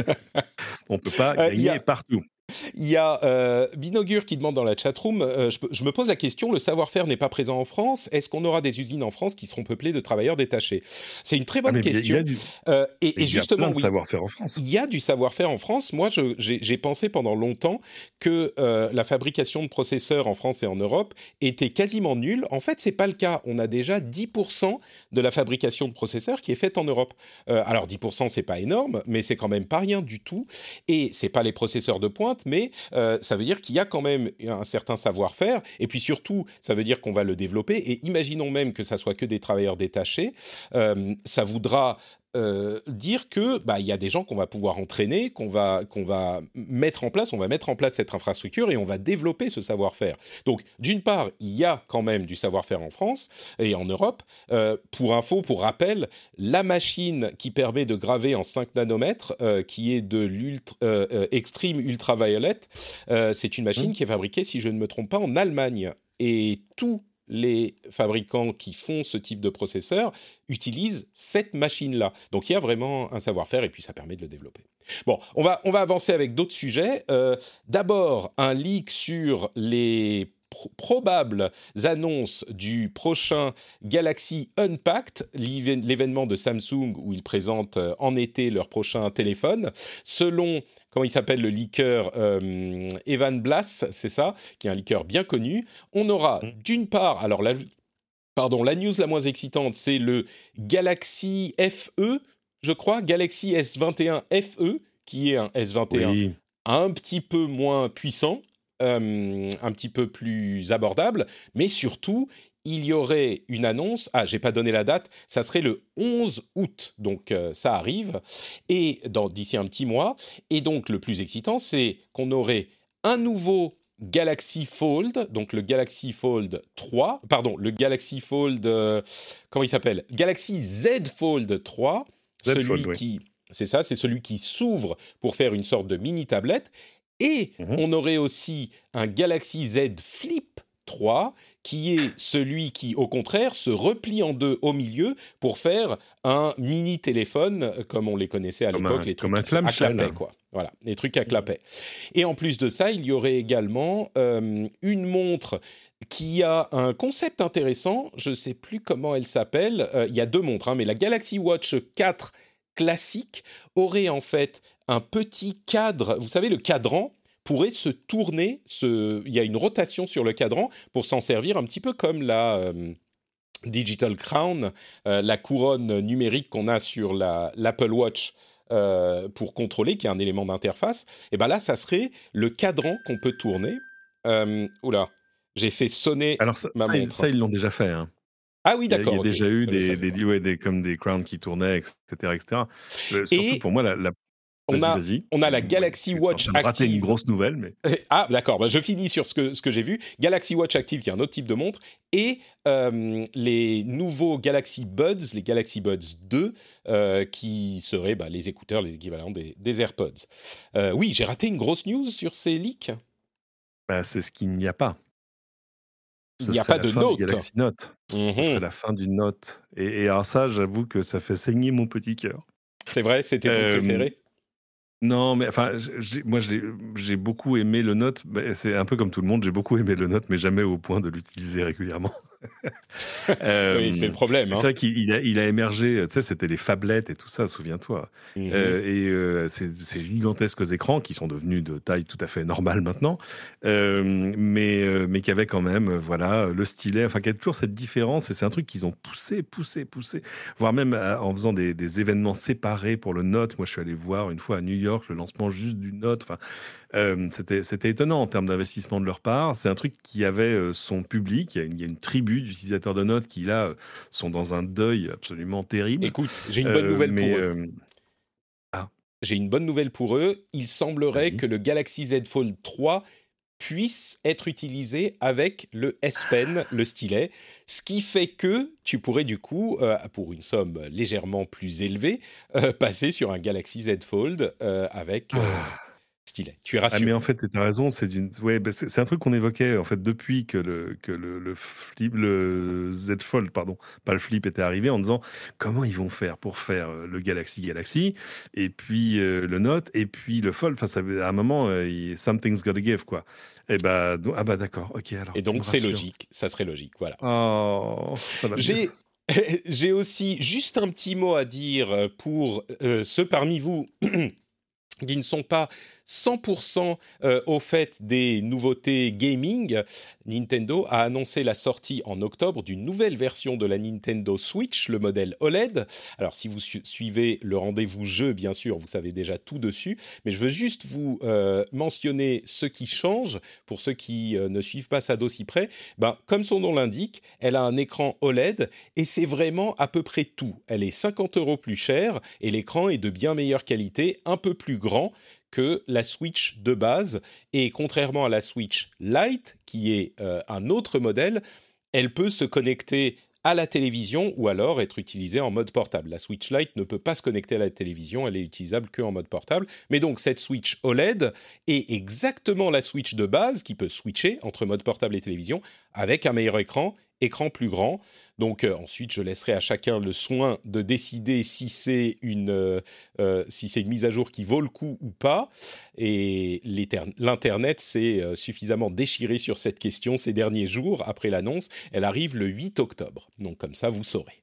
On peut pas euh, Il y gagner a, partout. Il y a euh, Binogur qui demande dans la chatroom, euh, je, je me pose la question, le savoir-faire n'est pas présent en France, est-ce qu'on aura des usines en France qui seront peuplées de travailleurs détachés? C'est une très Ah, bonne mais il y a- il y question. a du, Euh, et, et il y a plein justement, de oui, savoir-faire en France. il y a du savoir-faire en France. Moi, je- j'ai j'ai pensé pendant longtemps que euh, la fabrication de processeurs en France et en Europe était quasiment nulle. En fait, c'est pas le cas. On a déjà dix pour cent de la fabrication de processeurs qui est faite en Europe. Euh, alors dix pour cent, c'est pas énorme, mais c'est quand même pas rien du tout. Et c'est pas les processeurs de pointe, mais euh, ça veut dire qu'il y a quand même un certain savoir-faire. Et puis surtout, ça veut dire qu'on va le développer. Et imaginons même que ça soit que des travailleurs détachés. Euh, ça voudra euh, dire que bah il y a des gens qu'on va pouvoir entraîner, qu'on va qu'on va mettre en place, on va mettre en place cette infrastructure et on va développer ce savoir-faire. Donc d'une part, il y a quand même du savoir-faire en France et en Europe. Euh, pour info, pour rappel, la machine qui permet de graver en cinq nanomètres, euh, qui est de l'ultra euh, euh, extreme ultraviolet, euh, c'est une machine mmh. qui est fabriquée, si je ne me trompe pas, en Allemagne. Et tous les fabricants qui font ce type de processeur utilisent cette machine-là. Donc il y a vraiment un savoir-faire et puis ça permet de le développer. Bon, on va, on va avancer avec d'autres sujets. Euh, d'abord, un leak sur les pro- probables annonces du prochain Galaxy Unpacked, l'événement de Samsung où ils présentent en été leur prochain téléphone. Selon... comment il s'appelle le leaker, euh, Evan Blass, c'est ça, qui est un leaker bien connu. On aura d'une part, alors la, pardon, la news la moins excitante, c'est le Galaxy F E, je crois, Galaxy S vingt et un F E, qui est un S vingt et un oui. un petit peu moins puissant, euh, un petit peu plus abordable, mais surtout, il y aurait une annonce, ah, j'ai pas donné la date, ça serait le onze août, donc euh, ça arrive, et dans, d'ici un petit mois, et donc le plus excitant, c'est qu'on aurait un nouveau Galaxy Fold, donc le Galaxy Fold trois, pardon, le Galaxy Fold, euh, comment il s'appelle ? Galaxy Z Fold trois, Z celui Fold, qui, oui. c'est ça, c'est celui qui s'ouvre pour faire une sorte de mini-tablette, et mm-hmm. on aurait aussi un Galaxy Z Flip trois, qui est celui qui, au contraire, se replie en deux au milieu pour faire un mini téléphone, comme on les connaissait à comme l'époque, un, les trucs à clapet, quoi. Voilà, les trucs à clapet. Et en plus de ça, il y aurait également euh, une montre qui a un concept intéressant. Je ne sais plus comment elle s'appelle. Euh, il y a deux montres, hein, mais la Galaxy Watch quatre classique aurait en fait un petit cadre. Vous savez, le cadran pourrait se tourner, se... il y a une rotation sur le cadran pour s'en servir un petit peu comme la euh, Digital Crown, euh, la couronne numérique qu'on a sur la, l'Apple Watch euh, pour contrôler, qui est un élément d'interface. Et bien là, ça serait le cadran qu'on peut tourner. Euh, oula, j'ai fait sonner Alors ça, ma ça, montre. Ça, ils l'ont déjà fait. Hein. Ah oui, d'accord. Il y a, il y a okay. déjà eu des, des, des, ouais, des, comme des crowns qui tournaient, et cetera et cetera. Euh, surtout Et... pour moi, la... la... On vas-y, a, vas-y. on a la Galaxy Watch Active. Raté une grosse nouvelle, mais ah d'accord. Bah, je finis sur ce que ce que j'ai vu. Galaxy Watch Active, qui est un autre type de montre, et euh, les nouveaux Galaxy Buds, les Galaxy Buds deux, euh, qui seraient bah, les écouteurs, les équivalents des, des AirPods. Euh, oui, j'ai raté une grosse news sur ces leaks. Bah, c'est ce qu'il n'y a pas. Ce Il n'y a pas de Note. Galaxy Note. Mm-hmm. Ce serait la fin du Note. Et, et alors ça, j'avoue que ça fait saigner mon petit cœur. C'est vrai, c'était ton euh, préféré ? Non, mais enfin, j'ai, moi j'ai, j'ai beaucoup aimé le Note. C'est un peu comme tout le monde, j'ai beaucoup aimé le Note, mais jamais au point de l'utiliser régulièrement. euh, oui, c'est le problème. Hein. C'est vrai qu'il a, il a émergé, tu sais, c'était les phablettes et tout ça, souviens-toi. Mm-hmm. Euh, et euh, ces, ces gigantesques écrans qui sont devenus de taille tout à fait normale maintenant, euh, mais, euh, mais qui avaient quand même, voilà, le stylet, enfin, qui a toujours cette différence. Et c'est un truc qu'ils ont poussé, poussé, poussé, voire même euh, en faisant des, des événements séparés pour le Note. Moi, je suis allé voir une fois à New York le lancement juste du Note. Enfin, euh, c'était, c'était étonnant en termes d'investissement de leur part. C'est un truc qui avait euh, son public. Il y a une, il y a une tribu d'utilisateurs de Note qui, là, euh, sont dans un deuil absolument terrible. Écoute, j'ai une bonne euh, nouvelle mais, pour eux. Euh... Ah. J'ai une bonne nouvelle pour eux. Il semblerait Vas-y. que le Galaxy Z Fold trois puisse être utilisé avec le S Pen, le stylet, ce qui fait que tu pourrais du coup, euh, pour une somme légèrement plus élevée, euh, passer sur un Galaxy Z Fold euh, avec... Euh, ah. stylet. Tu es rassuré. Ah mais en fait, tu as raison, c'est, d'une... ouais, bah c'est, c'est un truc qu'on évoquait en fait depuis que le, que le, le, flip, le Z Fold, pardon, pas le Flip, était arrivé, en disant comment ils vont faire pour faire le Galaxy Galaxy, et puis euh, le Note, et puis le Fold. Enfin, ça, à un moment, euh, something's gotta give, quoi. Et bah, donc, ah bah d'accord, ok. Alors, et donc c'est logique, ça serait logique, voilà. Oh, ça va J'ai... J'ai aussi juste un petit mot à dire pour euh, ceux parmi vous qui ne sont pas cent pour cent euh, au fait des nouveautés gaming. Nintendo a annoncé la sortie en octobre d'une nouvelle version de la Nintendo Switch, le modèle O L E D. Alors, si vous su- suivez le rendez-vous jeu, bien sûr, vous savez déjà tout dessus, mais je veux juste vous euh, mentionner ce qui change pour ceux qui euh, ne suivent pas ça d'aussi près. Ben, comme son nom l'indique, elle a un écran O L E D et c'est vraiment à peu près tout. Elle est cinquante euros plus chère et l'écran est de bien meilleure qualité, un peu plus grand que la Switch de base. Et contrairement à la Switch Lite, qui est euh, un autre modèle, elle peut se connecter à la télévision ou alors être utilisée en mode portable. La Switch Lite ne peut pas se connecter à la télévision, elle est utilisable qu'en mode portable. Mais donc cette Switch O L E D est exactement la Switch de base qui peut switcher entre mode portable et télévision avec un meilleur écran, écran plus grand. Donc euh, ensuite, je laisserai à chacun le soin de décider si c'est une, euh, euh, si c'est une mise à jour qui vaut le coup ou pas. Et l'Internet s'est euh, suffisamment déchiré sur cette question ces derniers jours après l'annonce. Elle arrive le huit octobre. Donc comme ça, vous saurez.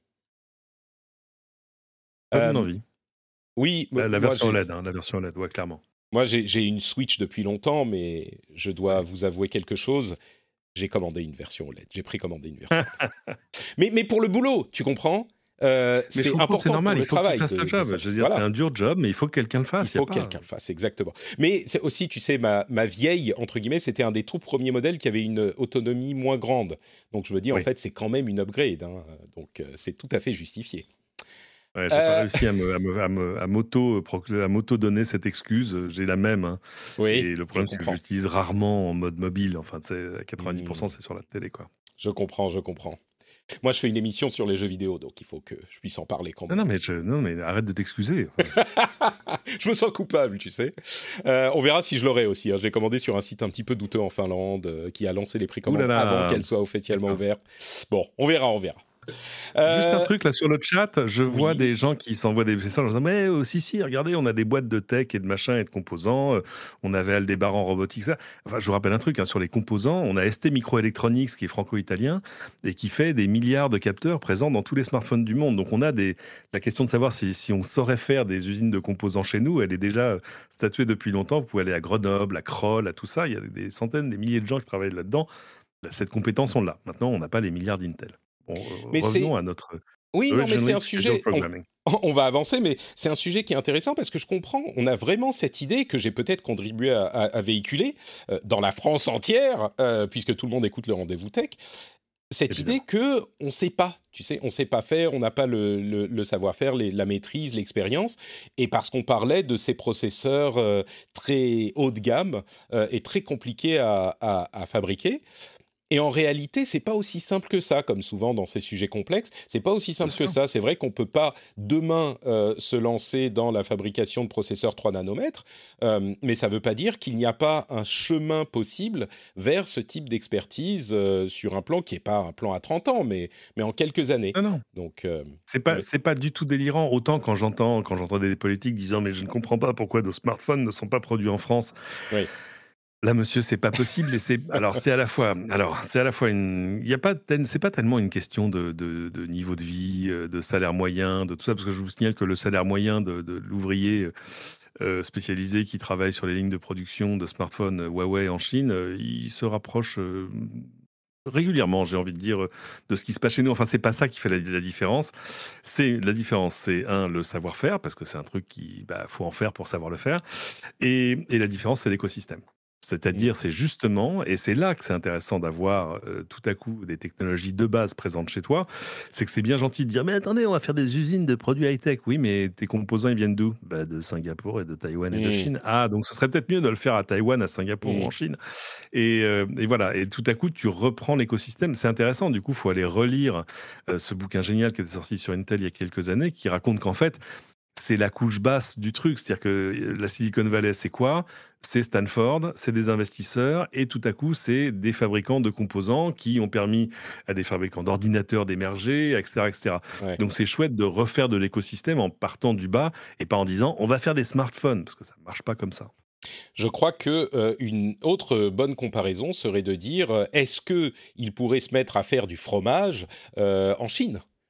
Ça donne Euh, envie. oui, La, la moi version j'ai, O L E D, hein, la version O L E D, ouais, clairement. moi j'ai, j'ai une Switch depuis longtemps, mais je dois vous avouer quelque chose. J'ai commandé une version O L E D. J'ai précommandé une version O L E D. mais, mais pour le boulot, tu comprends euh, Mais je c'est comprends, c'est important pour normal, le il faut que tu travail. fasses De, le de job. ça. Je veux dire, Voilà. c'est un dur job, mais il faut que quelqu'un le fasse. Il faut y a que pas... quelqu'un le fasse, exactement. Mais c'est aussi, tu sais, ma, ma vieille, entre guillemets, c'était un des tout premiers modèles qui avait une autonomie moins grande. Donc je me dis, Oui. en fait, c'est quand même une upgrade. Hein. Donc euh, c'est tout à fait justifié. Ouais, j'ai pas Euh, réussi à me, à me, à me- à m'auto, procl- à m'auto-donner cette excuse. J'ai la même, hein. oui, Et le je problème, c'est que je comprends. l'utilise rarement en mode mobile. Enfin, tu sais, à quatre-vingt-dix pour cent, Hmm, c'est sur la télé, quoi. je comprends, je comprends. Moi, je fais une émission sur les jeux vidéo, donc il faut que je puisse en parler quand Non, même. non, mais, je- non, mais arrête de t'excuser. Enfin, Je me sens coupable, tu sais. Euh, on verra si je l'aurai aussi. Hein. Je l'ai commandé sur un site un petit peu douteux en Finlande, euh, qui a lancé les ouh là précommandes avant là. qu'elles soient officiellement D'accord. ouvertes. Bon, on verra, on verra. Juste un Euh, truc là sur le chat, je vois oui, des gens qui s'envoient des messages en disant mais euh, si si regardez on a des boîtes de tech et de machin et de composants, euh, on avait Aldebaran Robotics, ça. Enfin je vous rappelle un truc hein, sur les composants, on a S T Microelectronics qui est franco-italien et qui fait des milliards de capteurs présents dans tous les smartphones du monde. Donc on a des la question de savoir si, si on saurait faire des usines de composants chez nous, elle est déjà statuée depuis longtemps. Vous pouvez aller à Grenoble, à Crolles, à tout ça, il y a des centaines, des milliers de gens qui travaillent là-dedans. Cette compétence on l'a. Maintenant on n'a pas les milliards d'Intel. Bon, euh, mais revenons c'est à notre oui, non, mais c'est Originally un Scheduled sujet. On, Programming. on va avancer, mais c'est un sujet qui est intéressant parce que je comprends. On a vraiment cette idée que j'ai peut-être contribué à, à, à véhiculer euh, dans la France entière, euh, puisque tout le monde écoute le rendez-vous tech. Cette Évidemment. idée que on sait pas, tu sais, on sait pas faire, on n'a pas le, le, le savoir-faire, les, la maîtrise, l'expérience, et parce qu'on parlait de ces processeurs euh, très haut de gamme euh, et très compliqués à, à, à fabriquer. Et en réalité, c'est pas aussi simple que ça, comme souvent dans ces sujets complexes. C'est pas aussi simple que ça. C'est vrai qu'on peut pas demain euh, se lancer dans la fabrication de processeurs trois nanomètres, euh, mais ça veut pas dire qu'il n'y a pas un chemin possible vers ce type d'expertise euh, sur un plan qui est pas un plan à trente ans, mais mais en quelques années. Non, non. Donc euh, C'est pas, oui. c'est pas du tout délirant. Autant quand j'entends, quand j'entends des politiques disant mais je ne comprends pas pourquoi nos smartphones ne sont pas produits en France. Oui. Là, monsieur, c'est pas possible. Et c'est alors c'est à la fois, alors c'est à la fois une, il y a pas, tel- c'est pas tellement une question de, de, de niveau de vie, euh, de salaire moyen, de tout ça, parce que je vous signale que le salaire moyen de, de l'ouvrier euh, spécialisé qui travaille sur les lignes de production de smartphones euh, Huawei en Chine, euh, il se rapproche. euh, régulièrement, j'ai envie de dire, de ce qui se passe chez nous. Enfin, c'est pas ça qui fait la, la différence. C'est la différence, c'est un le savoir-faire parce que c'est un truc qui, bah, faut en faire pour savoir le faire. Et, et la différence, c'est l'écosystème. C'est-à-dire, c'est justement, et c'est là que c'est intéressant d'avoir euh, tout à coup des technologies de base présentes chez toi, c'est que c'est bien gentil de dire, mais attendez, on va faire des usines de produits high-tech. Oui, mais tes composants, ils viennent d'où? Bah, de Singapour et de Taïwan et de Mmh. Chine. Ah, donc ce serait peut-être mieux de le faire à Taïwan, à Singapour ou Mmh. en Chine. Et, euh, et voilà, et tout à coup, tu reprends l'écosystème. C'est intéressant, du coup, il faut aller relire euh, ce bouquin génial qui était sorti sur Intel il y a quelques années, qui raconte qu'en fait, c'est la couche basse du truc. C'est-à-dire que la Silicon Valley, c'est quoi? C'est Stanford, c'est des investisseurs, et tout à coup, c'est des fabricants de composants qui ont permis à des fabricants d'ordinateurs d'émerger, et cetera, et cetera. Ouais. Donc, c'est chouette de refaire de l'écosystème en partant du bas et pas en disant on va faire des smartphones, parce que ça ne marche pas comme ça. Je crois que euh, une autre bonne comparaison serait de dire euh, est-ce que il pourrait se mettre à faire du fromage euh, en Chine?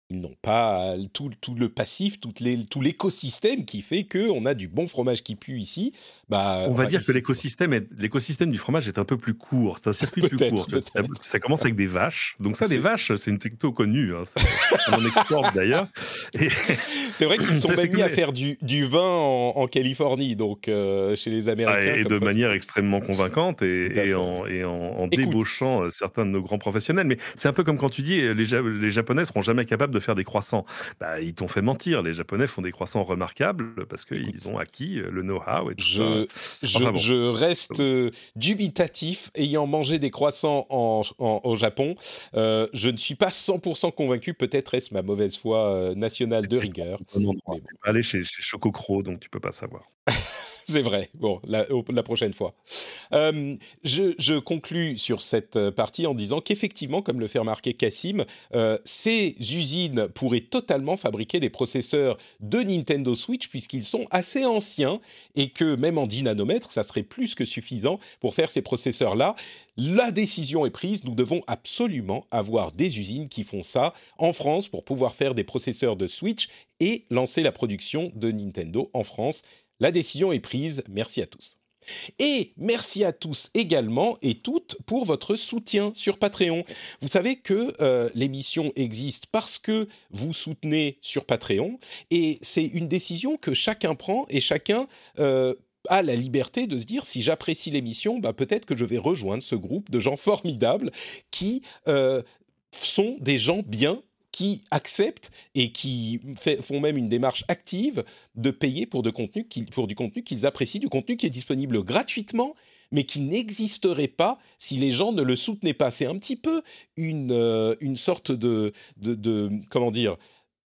ils n'ont pas tout, tout le passif, tout, les, tout l'écosystème qui fait qu'on a du bon fromage qui pue ici. Bah, on va enfin, dire ici, que l'écosystème, est, l'écosystème du fromage est un peu plus court. C'est un circuit plus court. Tu vois, ça commence avec des vaches. Donc ça, c'est... des vaches, c'est une techno connue. Hein. On en exporte d'ailleurs. Et... C'est vrai qu'ils se sont même mis à faire du, du vin en, en Californie, donc euh, chez les Américains. Ah, et de manière extrêmement convaincante et, et en, et en, en débauchant certains de nos grands professionnels. Mais c'est un peu comme quand tu dis, les, les Japonais seront jamais capables de faire des croissants. Bah, ils t'ont fait mentir. Les Japonais font des croissants remarquables parce qu'ils ont acquis le know-how et tout je, ça. Je, enfin, bon. je reste euh, dubitatif, ayant mangé des croissants en, en, au Japon. Euh, je ne suis pas cent pour cent convaincu. Peut-être est-ce ma mauvaise foi euh, nationale de rigueur. Mais bon. Aller chez, chez Chococro, donc tu peux pas savoir. C'est vrai. Bon, la, la prochaine fois. Euh, je, je conclus sur cette partie en disant qu'effectivement, comme le fait remarquer Cassim, euh, ces usines pourraient totalement fabriquer des processeurs de Nintendo Switch puisqu'ils sont assez anciens et que même en dix nanomètres, ça serait plus que suffisant pour faire ces processeurs-là. La décision est prise. Nous devons absolument avoir des usines qui font ça en France pour pouvoir faire des processeurs de Switch et lancer la production de Nintendo en France. La décision est prise, merci à tous. Et merci à tous également et toutes pour votre soutien sur Patreon. Vous savez que euh, l'émission existe parce que vous soutenez sur Patreon et c'est une décision que chacun prend et chacun euh, a la liberté de se dire si j'apprécie l'émission, bah, peut-être que je vais rejoindre ce groupe de gens formidables qui euh, sont des gens bien, qui acceptent et qui fait, font même une démarche active de payer pour, de contenu pour du contenu qu'ils apprécient, du contenu qui est disponible gratuitement, mais qui n'existerait pas si les gens ne le soutenaient pas. C'est un petit peu une, euh, une sorte de, de, de... Comment dire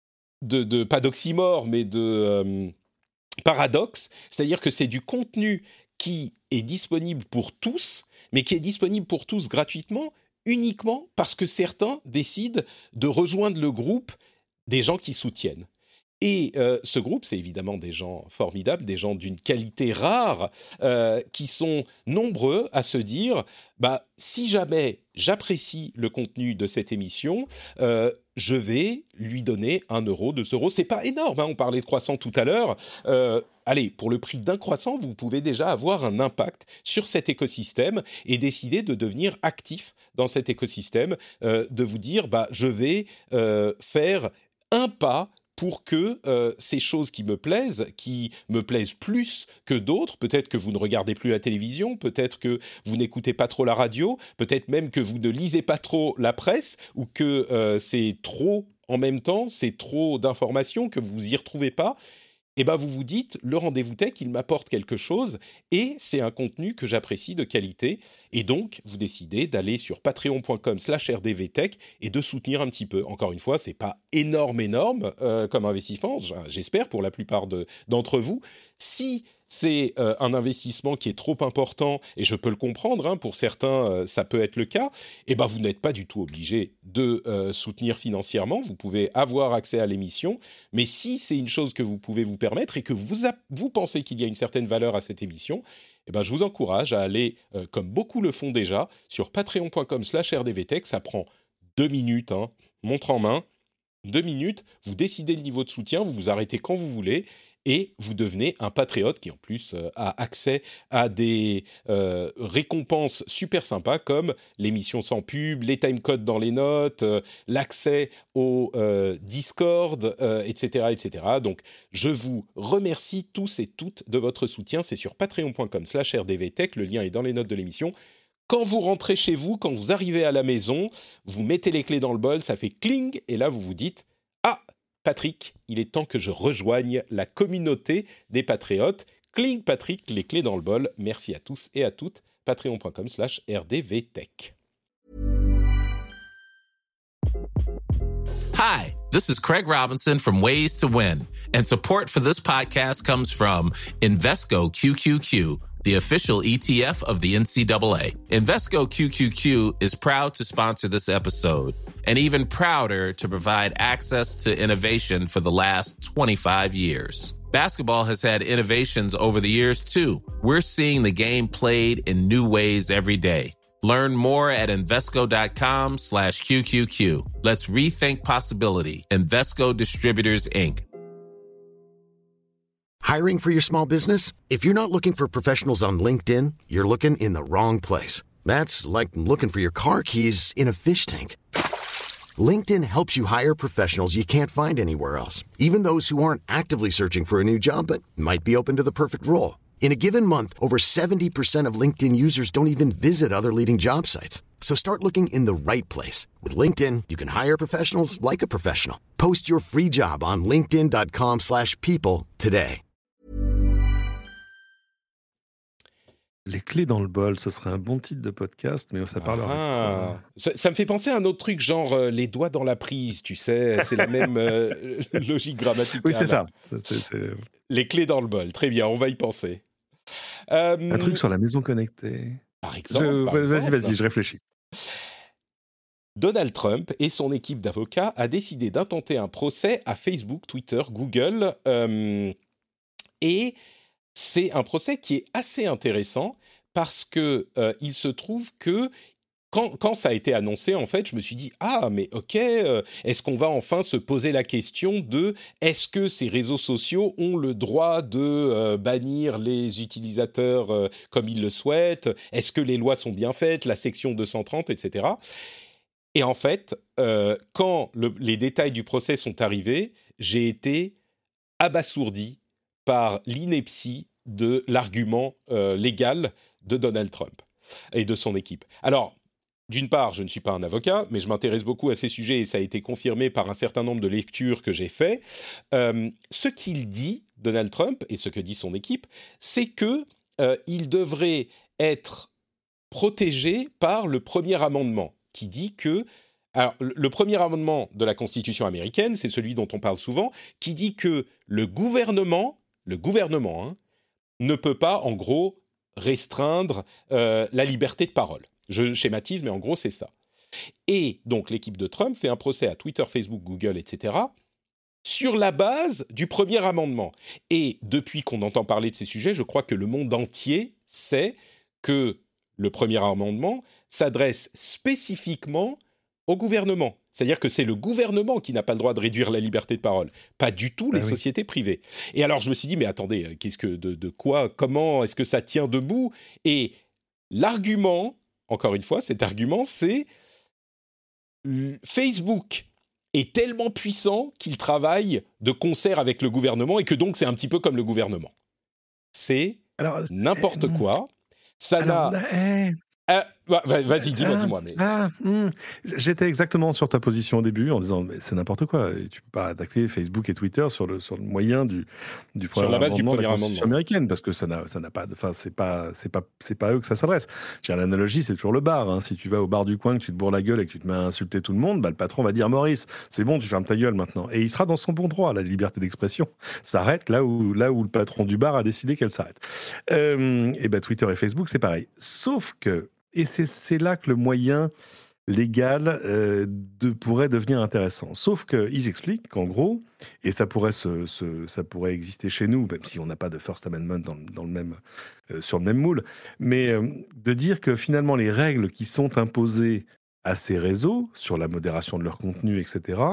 de, de, pas d'oxymore, mais de euh, paradoxe. C'est-à-dire que c'est du contenu qui est disponible pour tous, mais qui est disponible pour tous gratuitement, uniquement parce que certains décident de rejoindre le groupe des gens qui soutiennent. Et euh, ce groupe, c'est évidemment des gens formidables, des gens d'une qualité rare, euh, qui sont nombreux à se dire bah, si jamais j'apprécie le contenu de cette émission, euh, je vais lui donner un euro, deux euros. C'est pas énorme, hein, on parlait de croissant tout à l'heure. Euh, allez, pour le prix d'un croissant, vous pouvez déjà avoir un impact sur cet écosystème et décider de devenir actif dans cet écosystème, euh, de vous dire bah, je vais euh, faire un pas pour que euh, ces choses qui me plaisent, qui me plaisent plus que d'autres, peut-être que vous ne regardez plus la télévision, peut-être que vous n'écoutez pas trop la radio, peut-être même que vous ne lisez pas trop la presse, ou que euh, c'est trop en même temps, c'est trop d'informations, que vous y retrouvez pas, et ben vous vous dites, le rendez-vous tech, il m'apporte quelque chose, et c'est un contenu que j'apprécie de qualité, et donc vous décidez d'aller sur patreon.com slash rdvtech et de soutenir un petit peu. Encore une fois, c'est pas énorme, énorme euh, comme investissement, j'espère pour la plupart de, d'entre vous. Si c'est euh, un investissement qui est trop important, et je peux le comprendre, hein, pour certains, euh, ça peut être le cas, et ben vous n'êtes pas du tout obligé de euh, soutenir financièrement, vous pouvez avoir accès à l'émission, mais si c'est une chose que vous pouvez vous permettre et que vous, a- vous pensez qu'il y a une certaine valeur à cette émission, eh ben je vous encourage à aller, euh, comme beaucoup le font déjà, sur patreon.com slash rdvtech, ça prend deux minutes, hein, montre en main, deux minutes, vous décidez le niveau de soutien, vous vous arrêtez quand vous voulez, et vous devenez un patriote qui en plus euh, a accès à des euh, récompenses super sympas comme l'émission sans pub, les timecodes dans les notes, euh, l'accès au euh, Discord, euh, et cetera, et cetera. Donc je vous remercie tous et toutes de votre soutien. C'est sur patreon.com slash rdvtech, le lien est dans les notes de l'émission. Quand vous rentrez chez vous, quand vous arrivez à la maison, vous mettez les clés dans le bol, ça fait cling, et là vous vous dites « Ah, Patrick, il est temps que je rejoigne la communauté des patriotes. » Cling Patrick, les clés dans le bol. Merci à tous et à toutes. Patreon.com slash rdvtech. Hi, this is Craig Robinson from Ways to Win, and support for this podcast comes from Invesco Q Q Q, the official E T F of the N C double A. Invesco Q Q Q is proud to sponsor this episode, and even prouder to provide access to innovation for the last twenty-five years. Basketball has had innovations over the years, too. We're seeing the game played in new ways every day. Learn more at Invesco.com slash QQQ. Let's rethink possibility. Invesco Distributors, Incorporated. Hiring for your small business? If you're not looking for professionals on LinkedIn, you're looking in the wrong place. That's like looking for your car keys in a fish tank. LinkedIn helps you hire professionals you can't find anywhere else, even those who aren't actively searching for a new job but might be open to the perfect role. In a given month, over seventy percent of LinkedIn users don't even visit other leading job sites. So start looking in the right place. With LinkedIn, you can hire professionals like a professional. Post your free job on linkedin.com slash people today. Les clés dans le bol, ce serait un bon titre de podcast, mais ça parlera. Ah, ça, ça me fait penser à un autre truc, genre euh, les doigts dans la prise, tu sais, c'est la même euh, logique grammaticale. Oui, c'est ça. C'est, c'est, c'est... Les clés dans le bol, très bien, on va y penser. Euh, un truc sur la maison connectée. Par exemple. Je... Par vas-y, exemple. vas-y, je réfléchis. Donald Trump et son équipe d'avocats a décidé d'intenter un procès à Facebook, Twitter, Google. Euh, et c'est un procès qui est assez intéressant parce que euh, il se trouve que Quand, quand ça a été annoncé, en fait, je me suis dit « Ah, mais ok, euh, est-ce qu'on va enfin se poser la question de est-ce que ces réseaux sociaux ont le droit de euh, bannir les utilisateurs euh, comme ils le souhaitent? Est-ce que les lois sont bien faites, la section deux cent trente, et cetera » Et en fait, euh, quand le, les détails du procès sont arrivés, j'ai été abasourdi par l'ineptie de l'argument euh, légal de Donald Trump et de son équipe. Alors, d'une part, je ne suis pas un avocat, mais je m'intéresse beaucoup à ces sujets et ça a été confirmé par un certain nombre de lectures que j'ai faites. Euh, ce qu'il dit, Donald Trump, et ce que dit son équipe, c'est qu'il euh, devrait être protégé par le premier amendement, qui dit que... Alors, le premier amendement de la Constitution américaine, c'est celui dont on parle souvent, qui dit que le gouvernement, le gouvernement, hein, ne peut pas, en gros, restreindre euh, la liberté de parole. Je schématise, mais en gros, c'est ça. Et donc, l'équipe de Trump fait un procès à Twitter, Facebook, Google, et cetera, sur la base du premier amendement. Et depuis qu'on entend parler de ces sujets, je crois que le monde entier sait que le premier amendement s'adresse spécifiquement au gouvernement. C'est-à-dire que c'est le gouvernement qui n'a pas le droit de réduire la liberté de parole, pas du tout les ah oui. sociétés privées. Et alors, je me suis dit, mais attendez, qu'est-ce que, de, de quoi, comment est-ce que ça tient debout ? Et l'argument... Encore une fois, cet argument, c'est Facebook est tellement puissant qu'il travaille de concert avec le gouvernement et que donc c'est un petit peu comme le gouvernement. C'est Alors, n'importe euh, quoi. Ça alors, n'a... Euh... Euh, bah, vas-y, dis-moi, ah, dis-moi. Mais... Ah, hmm. J'étais exactement sur ta position au début en disant mais c'est n'importe quoi. Et tu peux pas attaquer Facebook et Twitter sur le sur le moyen du du sur la base du premier amendement américaine parce que ça n'a ça n'a pas enfin c'est pas c'est pas c'est pas eux que ça s'adresse. J'ai l'analogie, c'est toujours le bar. Hein. Si tu vas au bar du coin, que tu te bourres la gueule et que tu te mets à insulter tout le monde, bah le patron va dire Maurice, c'est bon, tu fermes ta gueule maintenant. Et il sera dans son bon droit. La liberté d'expression s'arrête là où là où le patron du bar a décidé qu'elle s'arrête. Euh, et ben Twitter et Facebook c'est pareil. Sauf que Et c'est, c'est là que le moyen légal euh, de, pourrait devenir intéressant. Sauf qu'ils expliquent qu'en gros, et ça pourrait, se, se, ça pourrait exister chez nous, même si on n'a pas de First Amendment dans, dans le même, euh, sur le même moule, mais euh, de dire que finalement les règles qui sont imposées à ces réseaux, sur la modération de leur contenu, et cetera,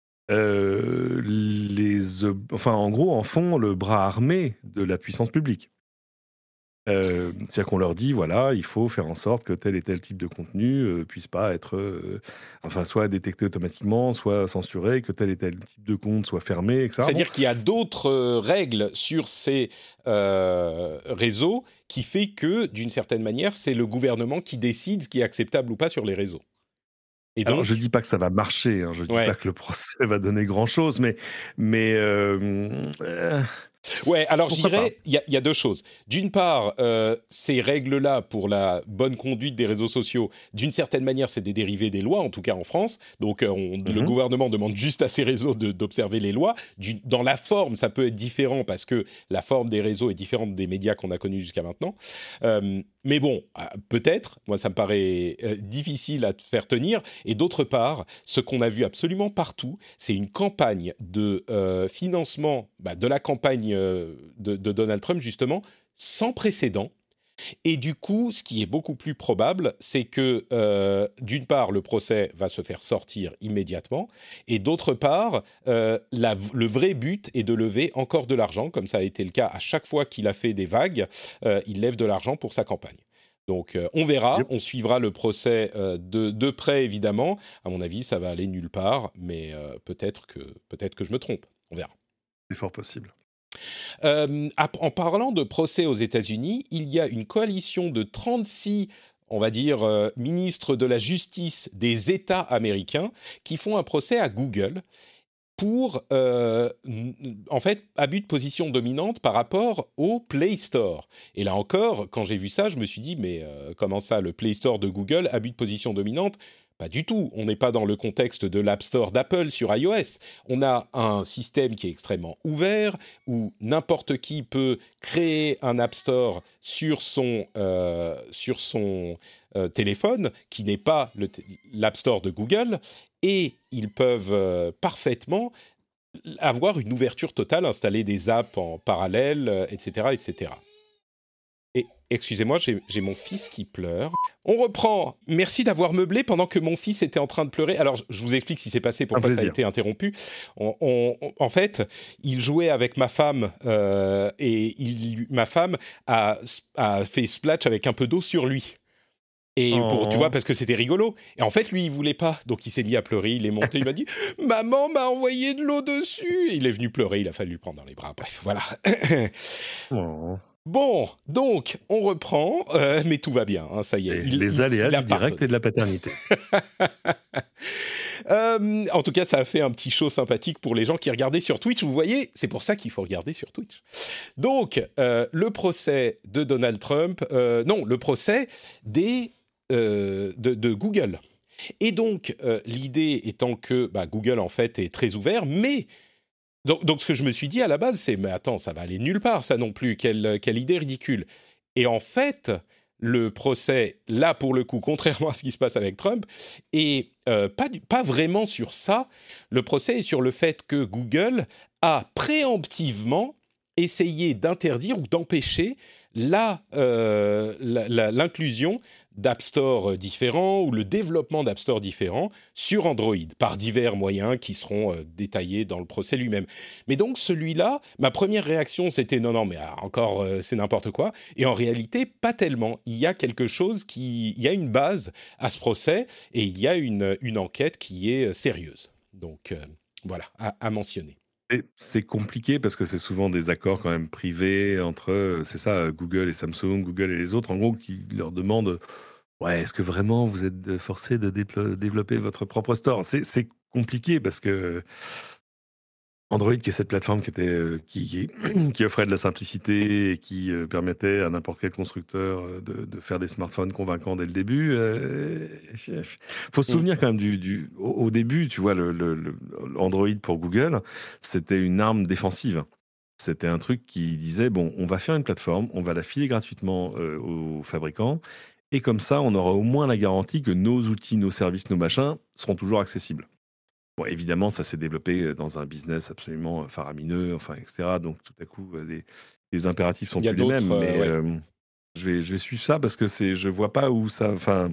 euh, les, enfin, en gros, en font le bras armé de la puissance publique. Euh, c'est-à-dire qu'on leur dit, voilà, il faut faire en sorte que tel et tel type de contenu euh, puisse pas être, euh, enfin, soit détecté automatiquement, soit censuré, que tel et tel type de compte soit fermé, et cetera. C'est-à-dire bon. qu'il y a d'autres euh, règles sur ces euh, réseaux qui fait que, d'une certaine manière, c'est le gouvernement qui décide ce qui est acceptable ou pas sur les réseaux. Et donc, alors, je ne dis pas que ça va marcher, hein, je ne dis ouais. pas que le procès va donner grand-chose, mais... mais euh, euh... Ouais, alors Pourquoi je dirais, il y, y a deux choses. D'une part, euh, ces règles-là pour la bonne conduite des réseaux sociaux, d'une certaine manière, c'est des dérivés des lois, en tout cas en France. Donc, euh, on, mm-hmm. le gouvernement demande juste à ces réseaux de, d'observer les lois. Du, dans la forme, ça peut être différent parce que la forme des réseaux est différente des médias qu'on a connus jusqu'à maintenant. Euh, mais bon, peut-être, moi ça me paraît euh, difficile à faire tenir. Et d'autre part, ce qu'on a vu absolument partout, c'est une campagne de euh, financement, bah, de la campagne euh, de, de Donald Trump justement, sans précédent, Et du coup, ce qui est beaucoup plus probable, c'est que, euh, d'une part, le procès va se faire sortir immédiatement, et d'autre part, euh, la, le vrai but est de lever encore de l'argent, comme ça a été le cas à chaque fois qu'il a fait des vagues, euh, il lève de l'argent pour sa campagne. Donc, euh, on verra, yep. on suivra le procès euh, de, de près, évidemment. À mon avis, ça va aller nulle part, mais euh, peut-être que, peut-être que je me trompe. On verra. C'est fort possible. Euh, en parlant de procès aux États-Unis, il y a une coalition de trente-six, on va dire, euh, ministres de la justice des États américains qui font un procès à Google pour, euh, en fait, abus de position dominante par rapport au Play Store. Et là encore, quand j'ai vu ça, je me suis dit, mais euh, comment ça, le Play Store de Google, abus de position dominante ? Pas du tout. On n'est pas dans le contexte de l'App Store d'Apple sur iOS. On a un système qui est extrêmement ouvert, où n'importe qui peut créer un App Store sur son, euh, sur son euh, téléphone, qui n'est pas le t- l'App Store de Google, et ils peuvent euh, parfaitement avoir une ouverture totale, installer des apps en parallèle, euh, et cetera, et cetera. Et excusez-moi, j'ai, j'ai mon fils qui pleure. On reprend. Merci d'avoir meublé pendant que mon fils était en train de pleurer. Alors, je vous explique ce qui s'est passé, pourquoi ça a été interrompu. On, on, on, en fait, il jouait avec ma femme euh, et il, ma femme a, a fait splash avec un peu d'eau sur lui. Et oh. pour, tu vois, parce que c'était rigolo. Et en fait, lui, il voulait pas. Donc, il s'est mis à pleurer. Il est monté. Il m'a dit « Maman m'a envoyé de l'eau dessus !» Il est venu pleurer. Il a fallu le prendre dans les bras. Bref, voilà. oh. Bon, donc, on reprend, euh, mais tout va bien, hein, ça y est. Il, les aléas du direct et de la paternité. euh, en tout cas, ça a fait un petit show sympathique pour les gens qui regardaient sur Twitch. Vous voyez, c'est pour ça qu'il faut regarder sur Twitch. Donc, euh, le procès de Donald Trump, euh, non, le procès des, euh, de, de Google. Et donc, euh, l'idée étant que bah, Google, en fait, est très ouvert, mais... Donc, donc, ce que je me suis dit à la base, c'est « Mais attends, ça va aller nulle part, ça non plus, quelle, quelle idée ridicule !» Et en fait, le procès, là, pour le coup, contrairement à ce qui se passe avec Trump, est euh, pas, pas vraiment sur ça. Le procès est sur le fait que Google a préemptivement essayé d'interdire ou d'empêcher la, euh, la, la, l'inclusion d'App Store différents ou le développement d'App Store différents sur Android par divers moyens qui seront euh, détaillés dans le procès lui-même. Mais donc celui-là, ma première réaction c'était non, non, mais ah, encore euh, c'est n'importe quoi. Et en réalité, pas tellement. Il y a quelque chose qui, il y a une base à ce procès et il y a une, une enquête qui est sérieuse. Donc euh, voilà, à, à mentionner. Et c'est compliqué parce que c'est souvent des accords quand même privés entre, c'est ça, Google et Samsung, Google et les autres, en gros, qui leur demandent ouais, est-ce que vraiment vous êtes forcé de déplo- développer votre propre store ? C'est, c'est compliqué parce que Android, qui est cette plateforme qui, était, qui, qui, qui offrait de la simplicité et qui euh, permettait à n'importe quel constructeur de, de faire des smartphones convaincants dès le début. Il euh, faut se souvenir quand même du, du au, au début, tu vois, le, le, le Android pour Google, c'était une arme défensive. C'était un truc qui disait, bon, on va faire une plateforme, on va la filer gratuitement euh, aux fabricants, et comme ça, on aura au moins la garantie que nos outils, nos services, nos machins seront toujours accessibles. Bon, évidemment, ça s'est développé dans un business absolument faramineux, enfin, et cetera. Donc, tout à coup, les, les impératifs sont plus les mêmes. Mais euh, ouais. euh, je, vais, je vais suivre ça parce que c'est, je vois pas où ça... Enfin,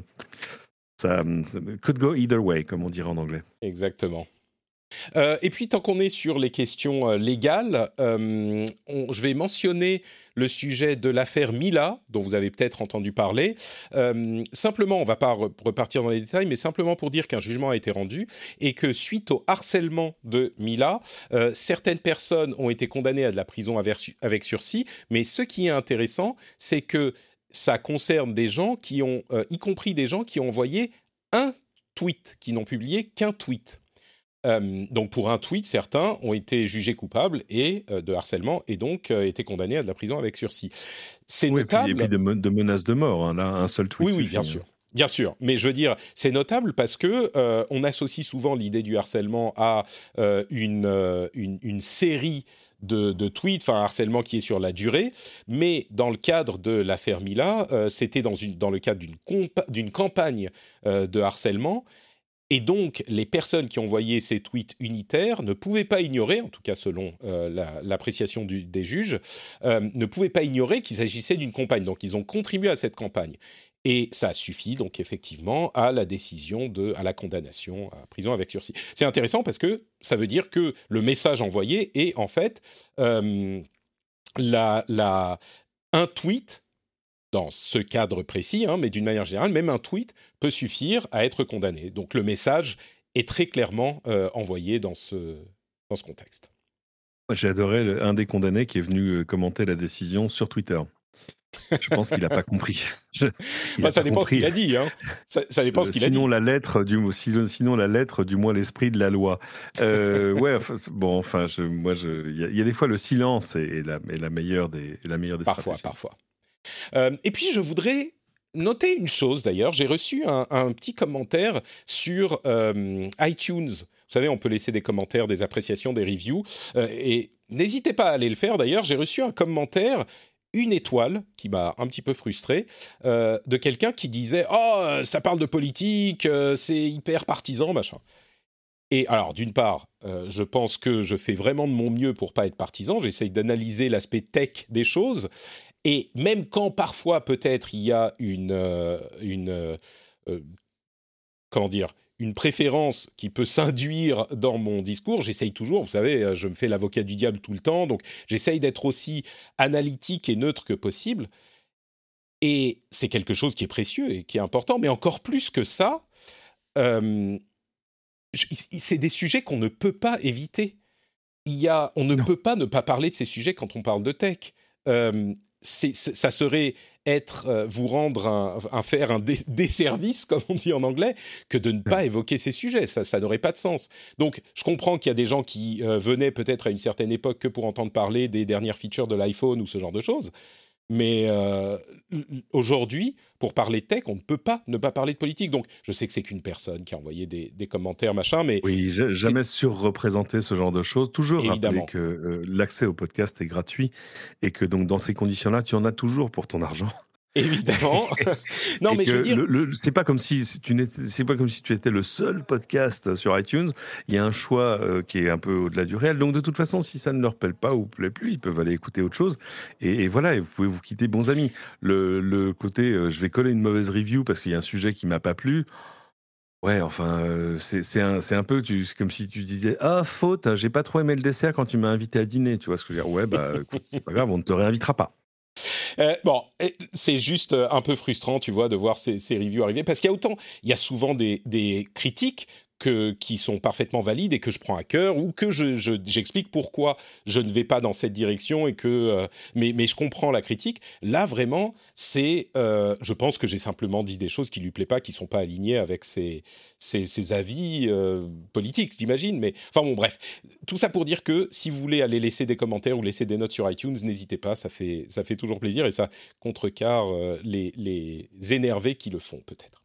ça, ça could go either way, comme on dirait en anglais. Exactement. Euh, et puis, tant qu'on est sur les questions euh, légales, euh, on, je vais mentionner le sujet de l'affaire Mila, dont vous avez peut-être entendu parler. Euh, simplement, on ne va pas re- repartir dans les détails, mais simplement pour dire qu'un jugement a été rendu et que suite au harcèlement de Mila, euh, certaines personnes ont été condamnées à de la prison avec sursis. Mais ce qui est intéressant, c'est que ça concerne des gens qui ont, euh, y compris des gens qui ont envoyé un tweet, qui n'ont publié qu'un tweet. Euh, donc pour un tweet, certains ont été jugés coupables et, euh, de harcèlement et donc euh, été condamnés à de la prison avec sursis. C'est oui, notable. Et puis, et puis de, me- de menaces de mort, hein, là, un seul tweet. Oui, oui, suffit, bien hein. sûr. Bien sûr, mais je veux dire, c'est notable parce que euh, on associe souvent l'idée du harcèlement à euh, une, euh, une, une série de, de tweets, enfin un harcèlement qui est sur la durée, mais dans le cadre de l'affaire Mila, euh, c'était dans, une, dans le cadre d'une, compa- d'une campagne euh, de harcèlement. Et donc, les personnes qui envoyaient ces tweets unitaires ne pouvaient pas ignorer, en tout cas selon euh, la, l'appréciation du, des juges, euh, ne pouvaient pas ignorer qu'il s'agissait d'une campagne. Donc, ils ont contribué à cette campagne. Et ça suffit donc effectivement à la décision, de, à la condamnation à prison avec sursis. C'est intéressant parce que ça veut dire que le message envoyé est en fait euh, la, la, un tweet, dans ce cadre précis, hein, mais d'une manière générale, même un tweet peut suffire à être condamné. Donc le message est très clairement euh, envoyé dans ce, dans ce contexte. J'ai adoré le- un des condamnés qui est venu euh, commenter la décision sur Twitter. Je pense qu'il n'a pas compris. Je- il Bah, a ça pas dépend compris. ce qu'il a dit. Hein. Ça, ça dépend Euh, ce qu'il a dit. sinon la lettre du sinon, sinon la lettre du moins l'esprit de la loi. Euh, ouais, enfin, c'est- bon, enfin, je, moi, je, il y, a- il y a des fois le silence est, est la, est la meilleure des, est la meilleure des Parfois, stratégies. parfois. Euh, et puis, je voudrais noter une chose, d'ailleurs. J'ai reçu un, un petit commentaire sur euh, iTunes. Vous savez, on peut laisser des commentaires, des appréciations, des reviews. Euh, et n'hésitez pas à aller le faire, d'ailleurs. J'ai reçu un commentaire, une étoile, qui m'a un petit peu frustré, euh, de quelqu'un qui disait « Oh, ça parle de politique, euh, c'est hyper partisan, machin ». Et alors, d'une part, euh, je pense que je fais vraiment de mon mieux pour pas être partisan. J'essaye d'analyser l'aspect tech des choses. Et même quand parfois peut-être il y a une, euh, une euh, euh, comment dire, une préférence qui peut s'induire dans mon discours, j'essaye toujours, vous savez, je me fais l'avocat du diable tout le temps, donc j'essaye d'être aussi analytique et neutre que possible. Et c'est quelque chose qui est précieux et qui est important, mais encore plus que ça, euh, je, c'est des sujets qu'on ne peut pas éviter. Il y a, on ne Non. peut pas ne pas parler de ces sujets quand on parle de tech. Euh, c'est, c'est, ça serait être, euh, vous rendre un, un faire un dé, desservice, comme on dit en anglais, que de ne pas évoquer ces sujets. Ça, ça n'aurait pas de sens. Donc, je comprends qu'il y a des gens qui euh, venaient peut-être à une certaine époque que pour entendre parler des dernières features de l'iPhone ou ce genre de choses. Mais euh, aujourd'hui, pour parler tech, on ne peut pas ne pas parler de politique. Donc, je sais que c'est qu'une personne qui a envoyé des, des commentaires, machin, mais... Oui, jamais surreprésenter ce genre de choses. Toujours Évidemment. rappeler que euh, l'accès au podcast est gratuit et que donc dans ces conditions-là, tu en as toujours pour ton argent. Évidemment. Non, et mais que je veux dire... le, le, c'est pas comme si tu n'étais, c'est pas comme si tu étais le seul podcast sur iTunes. Il y a un choix euh, qui est un peu au-delà du réel. Donc de toute façon, si ça ne leur plaît pas ou plaît plus, ils peuvent aller écouter autre chose. Et, et voilà, et vous pouvez vous quitter bons amis. Le, le côté, euh, je vais coller une mauvaise review parce qu'il y a un sujet qui m'a pas plu. Ouais, enfin, euh, c'est, c'est, un, c'est un peu tu, c'est comme si tu disais ah faute, j'ai pas trop aimé le dessert quand tu m'as invité à dîner. Tu vois ce que je veux dire? Ouais, bah écoute, c'est pas grave, on ne te réinvitera pas. Euh, bon, c'est juste un peu frustrant, tu vois, de voir ces, ces reviews arriver, parce qu'il y a autant, il y a souvent des, des critiques que, qui sont parfaitement valides et que je prends à cœur, ou que je, je, j'explique pourquoi je ne vais pas dans cette direction, et que, euh, mais, mais je comprends la critique. Là, vraiment, c'est, euh, je pense que j'ai simplement dit des choses qui lui plaisent pas, qui sont pas alignées avec ses, ses, ses avis euh, politiques, j'imagine. Mais enfin bon, bref, tout ça pour dire que si vous voulez aller laisser des commentaires ou laisser des notes sur iTunes, n'hésitez pas, ça fait, ça fait toujours plaisir et ça contrecarre euh, les, les énervés qui le font peut-être.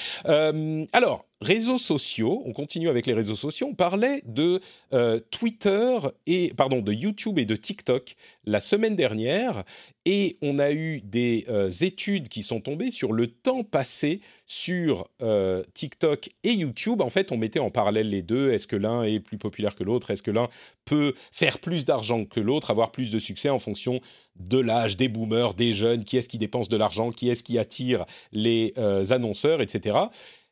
Euh, alors, réseaux sociaux, on continue avec les réseaux sociaux. On parlait de euh, Twitter et pardon de YouTube et de TikTok la semaine dernière, et on a eu des euh, études qui sont tombées sur le temps passé sur euh, TikTok et YouTube. En fait, on mettait en parallèle les deux. Est-ce que l'un est plus populaire que l'autre? Est-ce que l'un peut faire plus d'argent que l'autre, avoir plus de succès en fonction de l'âge, des boomers, des jeunes? Qui est-ce qui dépense de l'argent? Qui est-ce qui attire les euh, annonceurs, et cetera.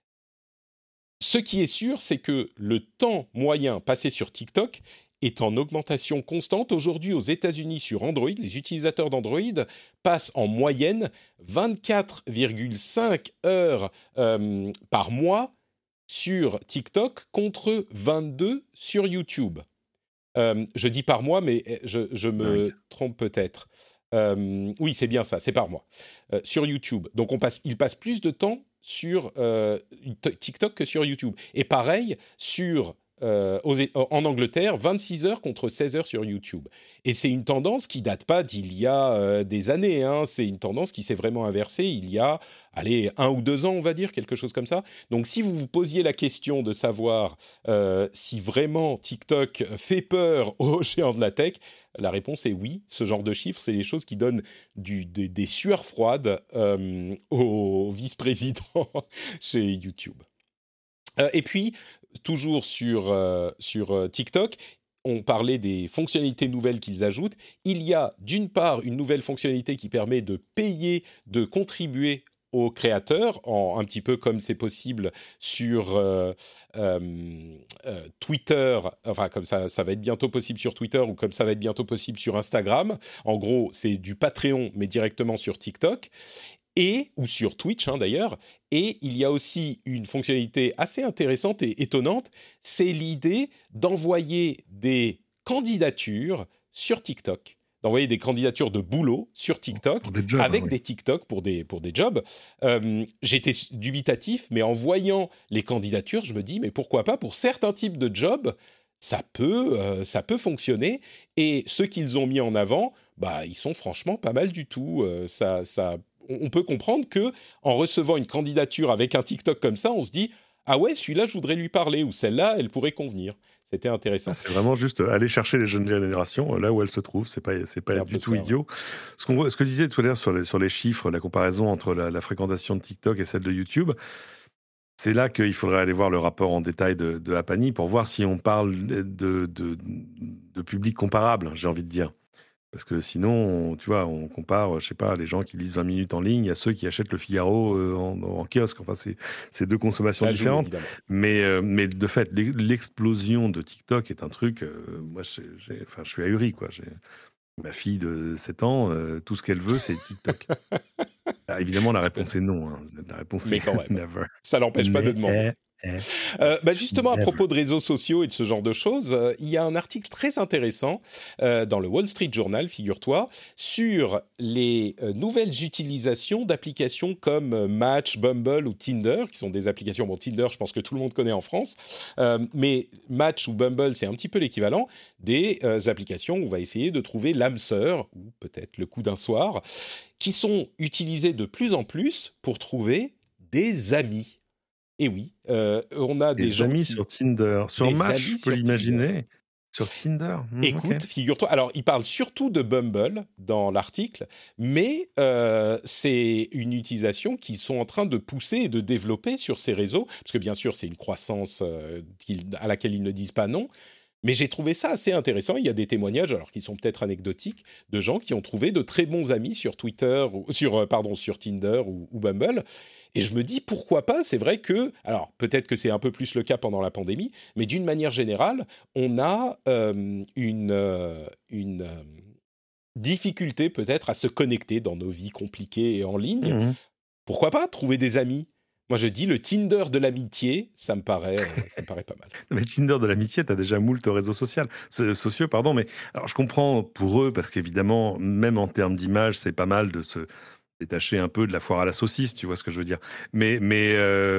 Ce qui est sûr, c'est que le temps moyen passé sur TikTok est en augmentation constante. Aujourd'hui, aux États-Unis, sur Android, les utilisateurs d'Android passent en moyenne vingt-quatre virgule cinq heures euh, par mois sur TikTok contre vingt-deux sur YouTube. Euh, je dis par mois, mais je, je me Dingue. trompe peut-être. Euh, oui, c'est bien ça, c'est par mois. Euh, sur YouTube. Donc, on passe, il passe plus de temps sur euh, TikTok que sur YouTube. Et pareil, sur, euh, aux, en Angleterre, vingt-six heures contre seize heures sur YouTube. Et c'est une tendance qui date pas d'il y a euh, des années. Hein. C'est une tendance qui s'est vraiment inversée il y a, allez, un ou deux ans, on va dire, quelque chose comme ça. Donc, si vous vous posiez la question de savoir euh, si vraiment TikTok fait peur aux géants de la tech, la réponse est oui. Ce genre de chiffres, c'est les choses qui donnent du, des, des sueurs froides euh, au vice-président chez YouTube. Euh, et puis, toujours sur, euh, sur euh, TikTok, on parlait des fonctionnalités nouvelles qu'ils ajoutent. Il y a d'une part une nouvelle fonctionnalité qui permet de payer, de contribuer aux créateurs, en, un petit peu comme c'est possible sur euh, euh, euh, Twitter, enfin comme ça, ça va être bientôt possible sur Twitter ou comme ça va être bientôt possible sur Instagram. En gros, c'est du Patreon, mais directement sur TikTok. Et, ou sur Twitch hein, d'ailleurs, et il y a aussi une fonctionnalité assez intéressante et étonnante, c'est l'idée d'envoyer des candidatures sur TikTok, d'envoyer des candidatures de boulot sur TikTok, des jobs, avec oui. des TikTok pour des, pour des jobs. Euh, j'étais dubitatif, mais en voyant les candidatures, je me dis, mais pourquoi pas, pour certains types de jobs, ça peut, euh, ça peut fonctionner, et ceux qu'ils ont mis en avant, bah, ils sont franchement pas mal du tout, euh, ça... ça on peut comprendre que en recevant une candidature avec un TikTok comme ça, on se dit ah ouais, celui-là, je voudrais lui parler, ou celle-là, elle pourrait convenir. C'était intéressant. Ah, c'est vraiment juste aller chercher les jeunes générations là où elles se trouvent. C'est pas, c'est pas C'est du tout ça, idiot. Ouais. Ce, qu'on, ce que disait tout à l'heure sur les, sur les chiffres, la comparaison entre la, la fréquentation de TikTok et celle de YouTube, c'est là qu'il faudrait aller voir le rapport en détail de, de Apani pour voir si on parle de, de, de, de public comparable, j'ai envie de dire. Parce que sinon, on, tu vois, on compare, je sais pas, les gens qui lisent vingt minutes en ligne à ceux qui achètent le Figaro euh, en, en kiosque. Enfin, c'est, c'est deux consommations Ça joue, différentes. évidemment. Mais, euh, mais de fait, l'explosion de TikTok est un truc. Euh, moi, j'ai, j'ai, enfin, je suis ahuri, quoi. J'ai, ma fille de sept ans, euh, tout ce qu'elle veut, c'est TikTok. Alors, évidemment, la réponse est non. Hein. La réponse Mais est quand même, never. ça l'empêche pas de demander. Euh, bah justement, à Never. propos de réseaux sociaux et de ce genre de choses, euh, il y a un article très intéressant euh, dans le Wall Street Journal, figure-toi, sur les euh, nouvelles utilisations d'applications comme euh, Match, Bumble ou Tinder, qui sont des applications, bon, Tinder, je pense que tout le monde connaît en France, euh, mais Match ou Bumble, c'est un petit peu l'équivalent des euh, applications où on va essayer de trouver l'âme sœur, ou peut-être le coup d'un soir, qui sont utilisées de plus en plus pour trouver des amis. Et oui, euh, on a des, des gens amis qui... sur Tinder, sur des Match, amis je peux sur l'imaginer. Tinder. Sur Tinder. Mmh, Écoute, okay. figure-toi, alors il parle surtout de Bumble dans l'article, mais euh, c'est une utilisation qu'ils sont en train de pousser et de développer sur ces réseaux, parce que bien sûr c'est une croissance euh, à laquelle ils ne disent pas non, mais j'ai trouvé ça assez intéressant. Il y a des témoignages, alors qui sont peut-être anecdotiques, de gens qui ont trouvé de très bons amis sur Twitter, ou, sur, pardon, sur Tinder ou, ou Bumble. Et je me dis, pourquoi pas? C'est vrai que, alors peut-être que c'est un peu plus le cas pendant la pandémie, mais d'une manière générale, on a euh, une, euh, une euh, difficulté peut-être à se connecter dans nos vies compliquées et en ligne. Mmh. Pourquoi pas trouver des amis? Moi, je dis le Tinder de l'amitié, ça me paraît, euh, ça me paraît pas mal. Mais Tinder de l'amitié, tu as déjà moult réseaux sociaux, sociaux, pardon. Mais alors, je comprends pour eux, parce qu'évidemment, même en termes d'image, c'est pas mal de se détacher un peu de la foire à la saucisse, tu vois ce que je veux dire. Mais, mais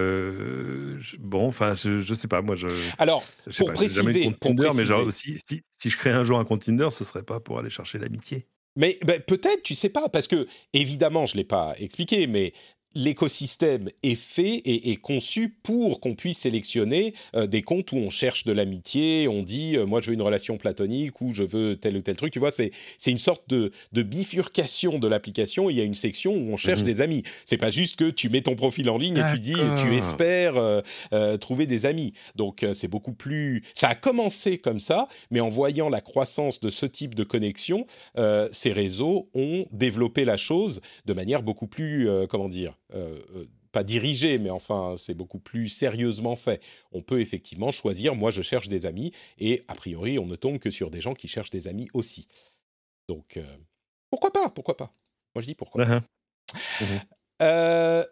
euh, je, bon, enfin, je, je sais pas, moi, je. Alors, je pour pas, préciser, jamais de compte pour Tinder, préciser. mais genre, si, si, si je crée un jour un compte Tinder, ce serait pas pour aller chercher l'amitié. Mais ben, peut-être, tu sais pas, parce que évidemment, je l'ai pas expliqué, mais l'écosystème est fait et est conçu pour qu'on puisse sélectionner euh, des comptes où on cherche de l'amitié, on dit euh, moi je veux une relation platonique ou je veux tel ou tel truc, tu vois, c'est c'est une sorte de de bifurcation de l'application. Il y a une section où on cherche mmh. des amis. C'est pas juste que tu mets ton profil en ligne D'accord. et tu dis tu espères euh, euh, trouver des amis. Donc euh, c'est beaucoup plus. Ça a commencé comme ça, mais en voyant la croissance de ce type de connexion, euh, ces réseaux ont développé la chose de manière beaucoup plus euh, comment dire. Euh, euh, pas dirigé, mais enfin, c'est beaucoup plus sérieusement fait. On peut effectivement choisir, moi je cherche des amis, et a priori, on ne tombe que sur des gens qui cherchent des amis aussi. Donc, euh, pourquoi pas, pourquoi pas. Moi je dis pourquoi uh-huh. pas. Uh-huh. Euh,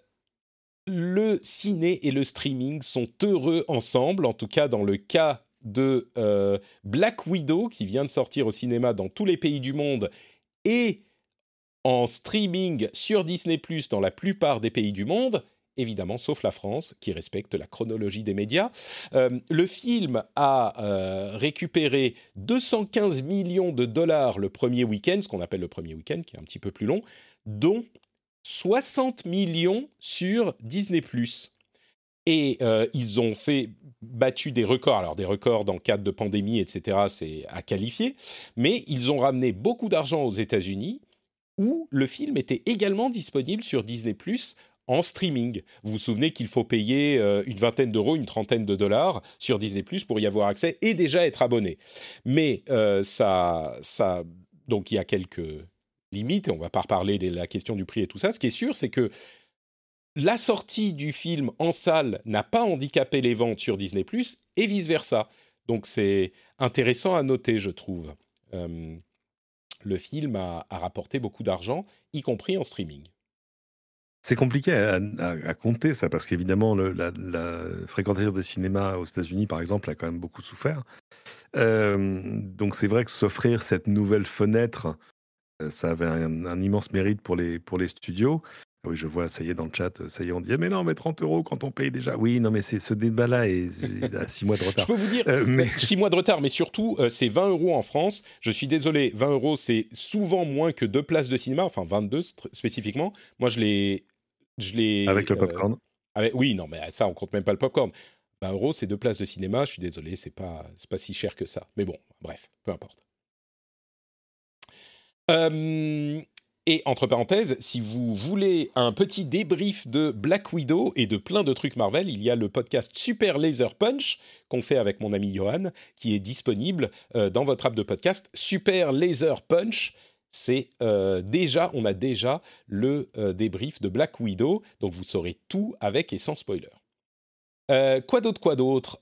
le ciné et le streaming sont heureux ensemble, en tout cas dans le cas de euh, Black Widow, qui vient de sortir au cinéma dans tous les pays du monde, et en streaming sur Disney plus, dans la plupart des pays du monde, évidemment, sauf la France, qui respecte la chronologie des médias. Euh, le film a euh, récupéré deux cent quinze millions de dollars le premier week-end, ce qu'on appelle le premier week-end, qui est un petit peu plus long, dont soixante millions sur Disney plus. Et euh, ils ont fait battu des records, alors des records dans le cadre de pandémie, et cetera, c'est à qualifier, mais ils ont ramené beaucoup d'argent aux États-Unis, où le film était également disponible sur Disney plus en streaming. Vous vous souvenez qu'il faut payer euh, une vingtaine d'euros, une trentaine de dollars sur Disney plus pour y avoir accès et déjà être abonné. Mais euh, ça, ça, donc il y a quelques limites, et on ne va pas reparler de la question du prix et tout ça. Ce qui est sûr, c'est que la sortie du film en salle n'a pas handicapé les ventes sur Disney plus et vice-versa. Donc c'est intéressant à noter, je trouve. Euh, le film a, a rapporté beaucoup d'argent, y compris en streaming. C'est compliqué à, à, à compter ça, parce qu'évidemment, le, la, la fréquentation des cinémas aux États-Unis, par exemple, a quand même beaucoup souffert. Euh, donc c'est vrai que s'offrir cette nouvelle fenêtre, euh, ça avait un, un immense mérite pour les, pour les studios. Ah oui, je vois, ça y est, dans le chat, ça y est, on dit, mais non, mais trente euros quand on paye déjà. Oui, non, mais c'est ce débat-là et il a six mois de retard. Je peux vous dire, euh, mais... six mois de retard, mais surtout, euh, c'est vingt euros en France. Je suis désolé, vingt euros, c'est souvent moins que deux places de cinéma, enfin vingt-deux spécifiquement. Moi, je l'ai... Je l'ai avec le popcorn. Euh, avec, oui, non, mais ça, on compte même pas le popcorn. vingt euros, c'est deux places de cinéma. Je suis désolé, c'est pas, c'est pas si cher que ça. Mais bon, bref, peu importe. Euh, et entre parenthèses, si vous voulez un petit débrief de Black Widow et de plein de trucs Marvel, il y a le podcast Super Laser Punch qu'on fait avec mon ami Johan, qui est disponible euh, dans votre app de podcast. Super Laser Punch. C'est euh, déjà, on a déjà le euh, débrief de Black Widow, donc vous saurez tout avec et sans spoiler. Euh, quoi d'autre, quoi d'autre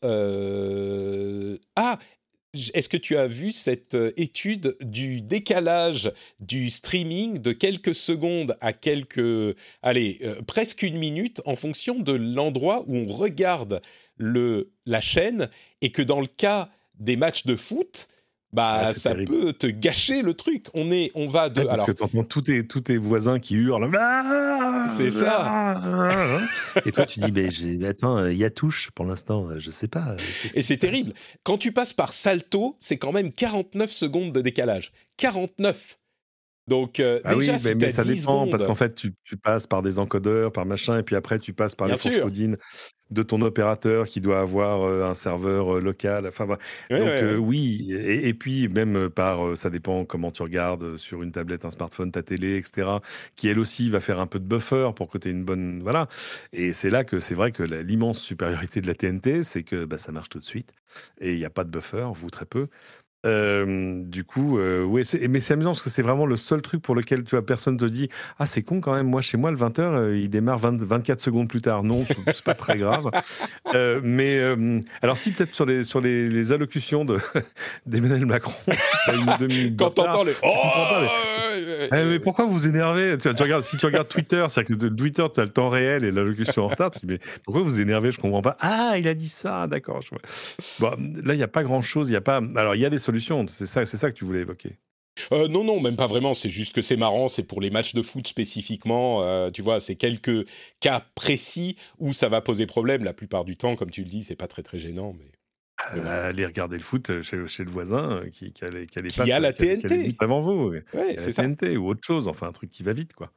euh... Ah, est-ce que tu as vu cette étude du décalage du streaming de quelques secondes à quelques, allez, euh, presque une minute en fonction de l'endroit où on regarde le, la chaîne, et que dans le cas des matchs de foot, bah, ah, ça terrible. Peut te gâcher le truc. On est, on va de. Ouais, parce alors, que t'entends tous tes, tous tes voisins qui hurlent. C'est ça. Et toi, tu dis, mais j'ai... attends, il y a touche pour l'instant, je sais pas. Et c'est terrible. Quand tu passes par Salto, c'est quand même quarante-neuf secondes de décalage. quarante-neuf. Donc, euh, ah déjà, oui, mais, mais ça dépend, secondes... parce qu'en fait, tu, tu passes par des encodeurs, par machin, et puis après, tu passes par Bien les sources codines de ton opérateur qui doit avoir euh, un serveur euh, local. Enfin, bah, ouais, donc, ouais, euh, ouais. oui. Et, et puis, même par, euh, ça dépend comment tu regardes sur une tablette, un smartphone, ta télé, et cetera, qui elle aussi va faire un peu de buffer pour que tu aies une bonne. Voilà. Et c'est là que c'est vrai que la, l'immense supériorité de la T N T, c'est que bah, ça marche tout de suite. Et il n'y a pas de buffer, ou très peu. Euh, du coup, euh, ouais, c'est, mais c'est amusant parce que c'est vraiment le seul truc pour lequel tu vois, personne te dit ah c'est con quand même, moi chez moi le vingt heures euh, il démarre vingt, vingt-quatre secondes plus tard. Non, c'est pas très grave. Euh, mais euh, alors si peut-être sur les sur les, les allocutions de d'Emmanuel Macron, une deux minutes quand t'entends les oh pas, mais... Eh, mais pourquoi vous vous énervez? tu, tu regardes, si tu regardes Twitter, c'est-à-dire que Twitter tu as le temps réel et l'allocution en retard. Tu dis mais pourquoi vous vous énervez? Je comprends pas. Ah il a dit ça, d'accord. Je... Bon, là il y a pas grand chose. Il y a pas. Alors il y a des solutions, c'est ça, c'est ça que tu voulais évoquer. Euh, non, non, même pas vraiment. C'est juste que c'est marrant. C'est pour les matchs de foot spécifiquement. Euh, tu vois, c'est quelques cas précis où ça va poser problème. La plupart du temps, comme tu le dis, c'est pas très très gênant. Mais euh, aller regarder le foot chez, chez le voisin qui, qui, allait, qui, allait qui pas, a la qui, T N T qui avant vous. Ouais, c'est c'est la ça. T N T ou autre chose. Enfin, un truc qui va vite, quoi.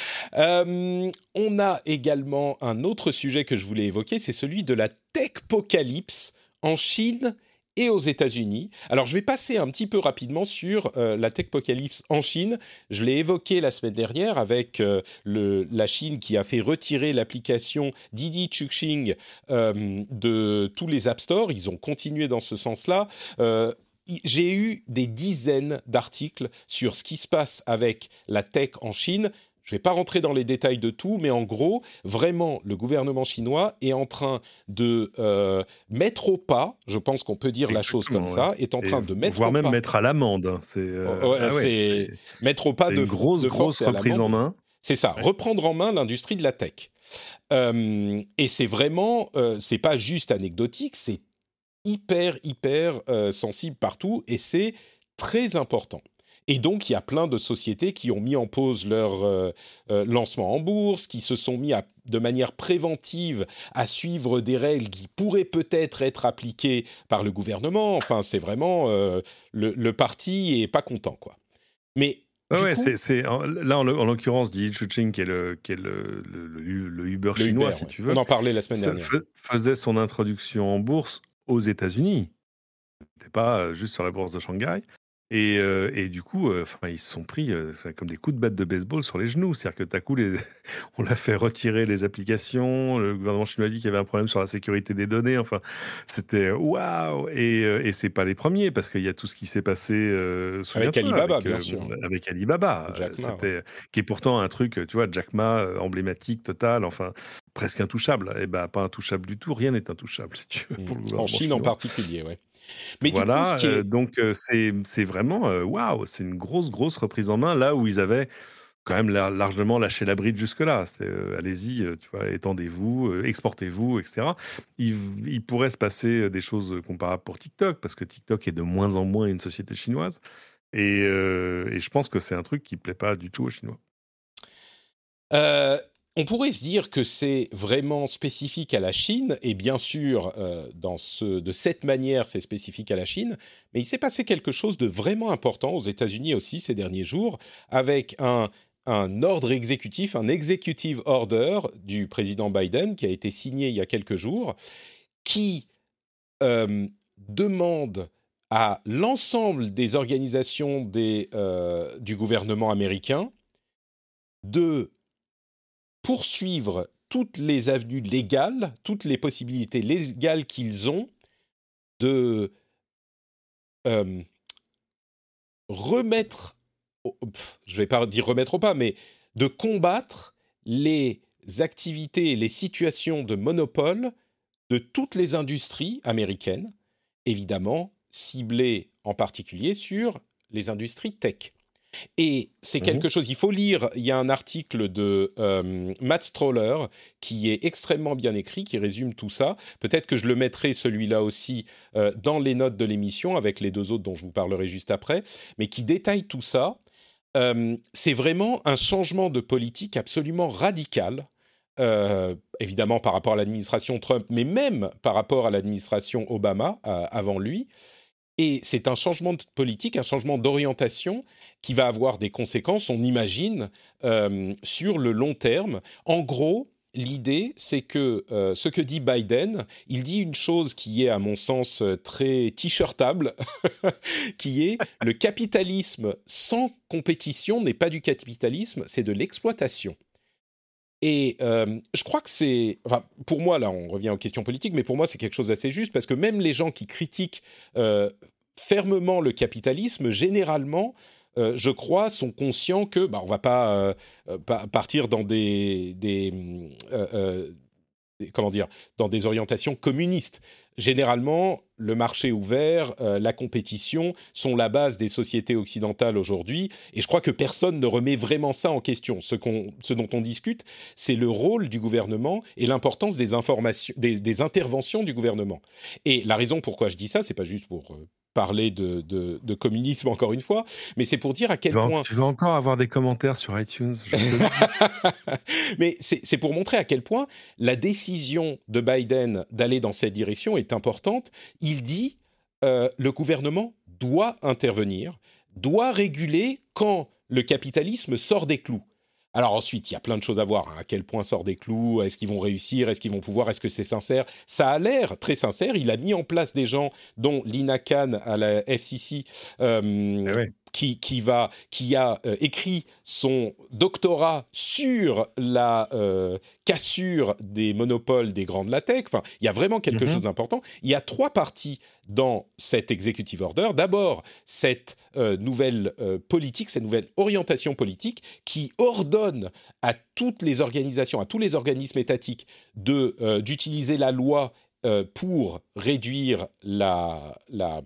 Euh, on a également un autre sujet que je voulais évoquer. C'est celui de la techpocalypse en Chine et aux États-Unis. Alors, je vais passer un petit peu rapidement sur euh, la techpocalypse en Chine. Je l'ai évoqué la semaine dernière avec euh, le, la Chine qui a fait retirer l'application Didi Chuxing euh, de tous les App Store. Ils ont continué dans ce sens-là. Euh, j'ai eu des dizaines d'articles sur ce qui se passe avec la tech en Chine. Je ne vais pas rentrer dans les détails de tout, mais en gros, vraiment, le gouvernement chinois est en train de euh, mettre au pas, je pense qu'on peut dire Exactement, la chose comme ouais. ça, est en train et de mettre voire au même pas. mettre à l'amende. C'est, euh, oh, ouais, ah ouais, c'est, c'est mettre au pas c'est de une grosse, de grosse reprise en main. C'est ça, ouais. Reprendre en main l'industrie de la tech. Euh, et c'est vraiment, euh, c'est pas juste anecdotique, c'est hyper, hyper euh, sensible partout, et c'est très important. Et donc, il y a plein de sociétés qui ont mis en pause leur euh, euh, lancement en bourse, qui se sont mis à, de manière préventive à suivre des règles qui pourraient peut-être être appliquées par le gouvernement. Enfin, c'est vraiment... Euh, le, le parti est pas content, quoi. Mais... Ouais, ouais coup, c'est, c'est, là, en, en l'occurrence, Didi Chuxing, qui est le, qui est le, le, le, le Uber le chinois, Uber, si ouais. tu veux. On en parlait la semaine dernière. Faisait son introduction en bourse aux États-Unis. C'était pas juste sur la bourse de Shanghai. Et, euh, et du coup, euh, enfin, ils se sont pris euh, c'est comme des coups de batte de baseball sur les genoux. C'est-à-dire que d'un coup, les... on l'a fait retirer les applications. Le gouvernement chinois a dit qu'il y avait un problème sur la sécurité des données. Enfin, c'était waouh. Et, euh, et c'est pas les premiers parce qu'il y a tout ce qui s'est passé. Euh, Avec souviens-toi, Alibaba, avec, bien euh, sûr. avec Alibaba. Jack Ma, ouais. C'était qui est pourtant un truc, tu vois, Jack Ma euh, emblématique total. Enfin, presque intouchable. Et ben, pas intouchable du tout. Rien n'est intouchable si tu veux, pour le Mm. En gouvernement Chine en chinois. particulier, ouais. Mais du coup, ce Voilà, qui euh, est... donc euh, c'est c'est vraiment euh, waouh, c'est une grosse grosse reprise en main là où ils avaient quand même lar- largement lâché la bride jusque-là. C'est euh, allez-y, euh, tu vois, étendez-vous, euh, exportez-vous, et cetera. Il, il pourrait se passer euh, des choses comparables pour TikTok parce que TikTok est de moins en moins une société chinoise et, euh, et je pense que c'est un truc qui plaît pas du tout aux Chinois. Euh, on pourrait se dire que c'est vraiment spécifique à la Chine, et bien sûr, euh, dans ce, de cette manière, c'est spécifique à la Chine, mais il s'est passé quelque chose de vraiment important aux États-Unis aussi ces derniers jours, avec un, un ordre exécutif, un executive order du président Biden qui a été signé il y a quelques jours, qui euh, demande à l'ensemble des organisations des, euh, du gouvernement américain de poursuivre toutes les avenues légales, toutes les possibilités légales qu'ils ont de euh, remettre, au- pff, je ne vais pas dire remettre au pas, mais de combattre les activités et les situations de monopole de toutes les industries américaines, évidemment ciblées en particulier sur les industries tech. Et c'est Mhm. quelque chose, il faut lire, il y a un article de euh, Matt Stroller qui est extrêmement bien écrit, qui résume tout ça. Peut-être que je le mettrai celui-là aussi euh, dans les notes de l'émission, avec les deux autres dont je vous parlerai juste après, mais qui détaille tout ça. Euh, c'est vraiment un changement de politique absolument radical, euh, évidemment par rapport à l'administration Trump, mais même par rapport à l'administration Obama euh, avant lui. Et c'est un changement de politique, un changement d'orientation qui va avoir des conséquences, on imagine, euh, sur le long terme. En gros, l'idée, c'est que euh, ce que dit Biden, il dit une chose qui est, à mon sens, euh, très t-shirtable, qui est le capitalisme sans compétition n'est pas du capitalisme, c'est de l'exploitation. Et euh, je crois que c'est, enfin, pour moi, là, on revient aux questions politiques, mais pour moi, c'est quelque chose d'assez juste parce que même les gens qui critiquent euh, fermement le capitalisme, généralement, euh, je crois, sont conscients que, bah, on va pas euh, euh, pa- partir dans des, des euh, euh, des- comment dire, dans des orientations communistes. Généralement, le marché ouvert, euh, la compétition sont la base des sociétés occidentales aujourd'hui, et je crois que personne ne remet vraiment ça en question. Ce, qu'on, ce dont on discute, c'est le rôle du gouvernement et l'importance des informations, des, des interventions du gouvernement. Et la raison pourquoi je dis ça, c'est pas juste pour euh, parler de, de, de communisme encore une fois, mais c'est pour dire à Tu quel vas, en- point tu vas encore avoir des commentaires sur iTunes, je te le dis. mais c'est c'est pour montrer à quel point la décision de Biden d'aller dans cette direction est importante. Il dit euh, le gouvernement doit intervenir, doit réguler quand le capitalisme sort des clous. Alors ensuite, il y a plein de choses à voir. Hein. À quel point sort des clous? Est-ce qu'ils vont réussir? Est-ce qu'ils vont pouvoir? Est-ce que c'est sincère? Ça a l'air très sincère. Il a mis en place des gens, dont Lina Khan à la F C C, euh, Eh ouais. qui, qui, va, qui a euh, écrit son doctorat sur la euh, cassure des monopoles des grandes la tech. Enfin, il y a vraiment quelque Mhm. chose d'important. Il y a trois parties dans cet executive order. D'abord, cette euh, nouvelle euh, politique, cette nouvelle orientation politique qui ordonne à toutes les organisations, à tous les organismes étatiques de, euh, d'utiliser la loi euh, pour réduire la... la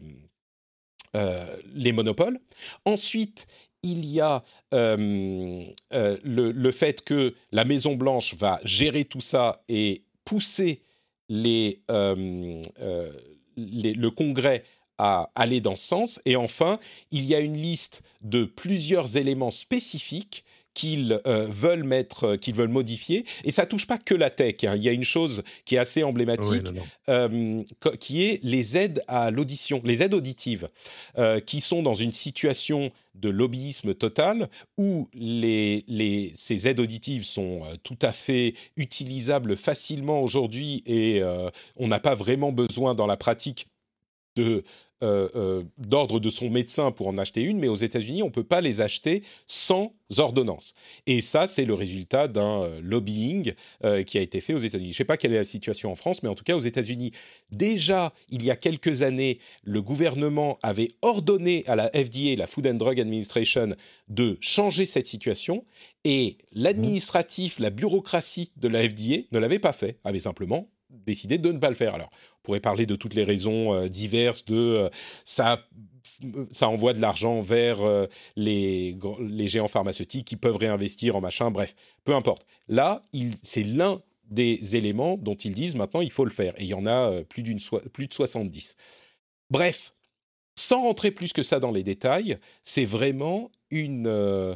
euh, les monopoles. Ensuite, il y a euh, euh, le, le fait que la Maison-Blanche va gérer tout ça et pousser les, euh, euh, les, le Congrès à aller dans ce sens. Et enfin, il y a une liste de plusieurs éléments spécifiques qu'ils euh, veulent mettre, euh, qu'ils veulent modifier. Et ça touche pas que la tech. Hein. Il y a une chose qui est assez Ouais, emblématique, non, non. euh, co- qui est les aides à l'audition, les aides auditives, euh, qui sont dans une situation de lobbyisme total où les, les, ces aides auditives sont euh, tout à fait utilisables facilement aujourd'hui et euh, on n'a pas vraiment besoin dans la pratique de euh, euh, d'ordre de son médecin pour en acheter une, mais aux États-Unis, on ne peut pas les acheter sans ordonnance. Et ça, c'est le résultat d'un euh, lobbying euh, qui a été fait aux États-Unis. Je ne sais pas quelle est la situation en France, mais en tout cas aux États-Unis, déjà, il y a quelques années, le gouvernement avait ordonné à la F D A, la Food and Drug Administration, de changer cette situation, et l'administratif, la bureaucratie de la F D A ne l'avait pas fait, avait simplement décidé de ne pas le faire. Alors, on pourrait parler de toutes les raisons euh, diverses, de euh, ça, ça envoie de l'argent vers euh, les, les géants pharmaceutiques qui peuvent réinvestir en machin, bref, peu importe. Là, il, c'est l'un des éléments dont ils disent maintenant il faut le faire, et il y en a euh, plus, d'une so- plus de soixante-dix. Bref, sans rentrer plus que ça dans les détails, c'est vraiment une... Euh,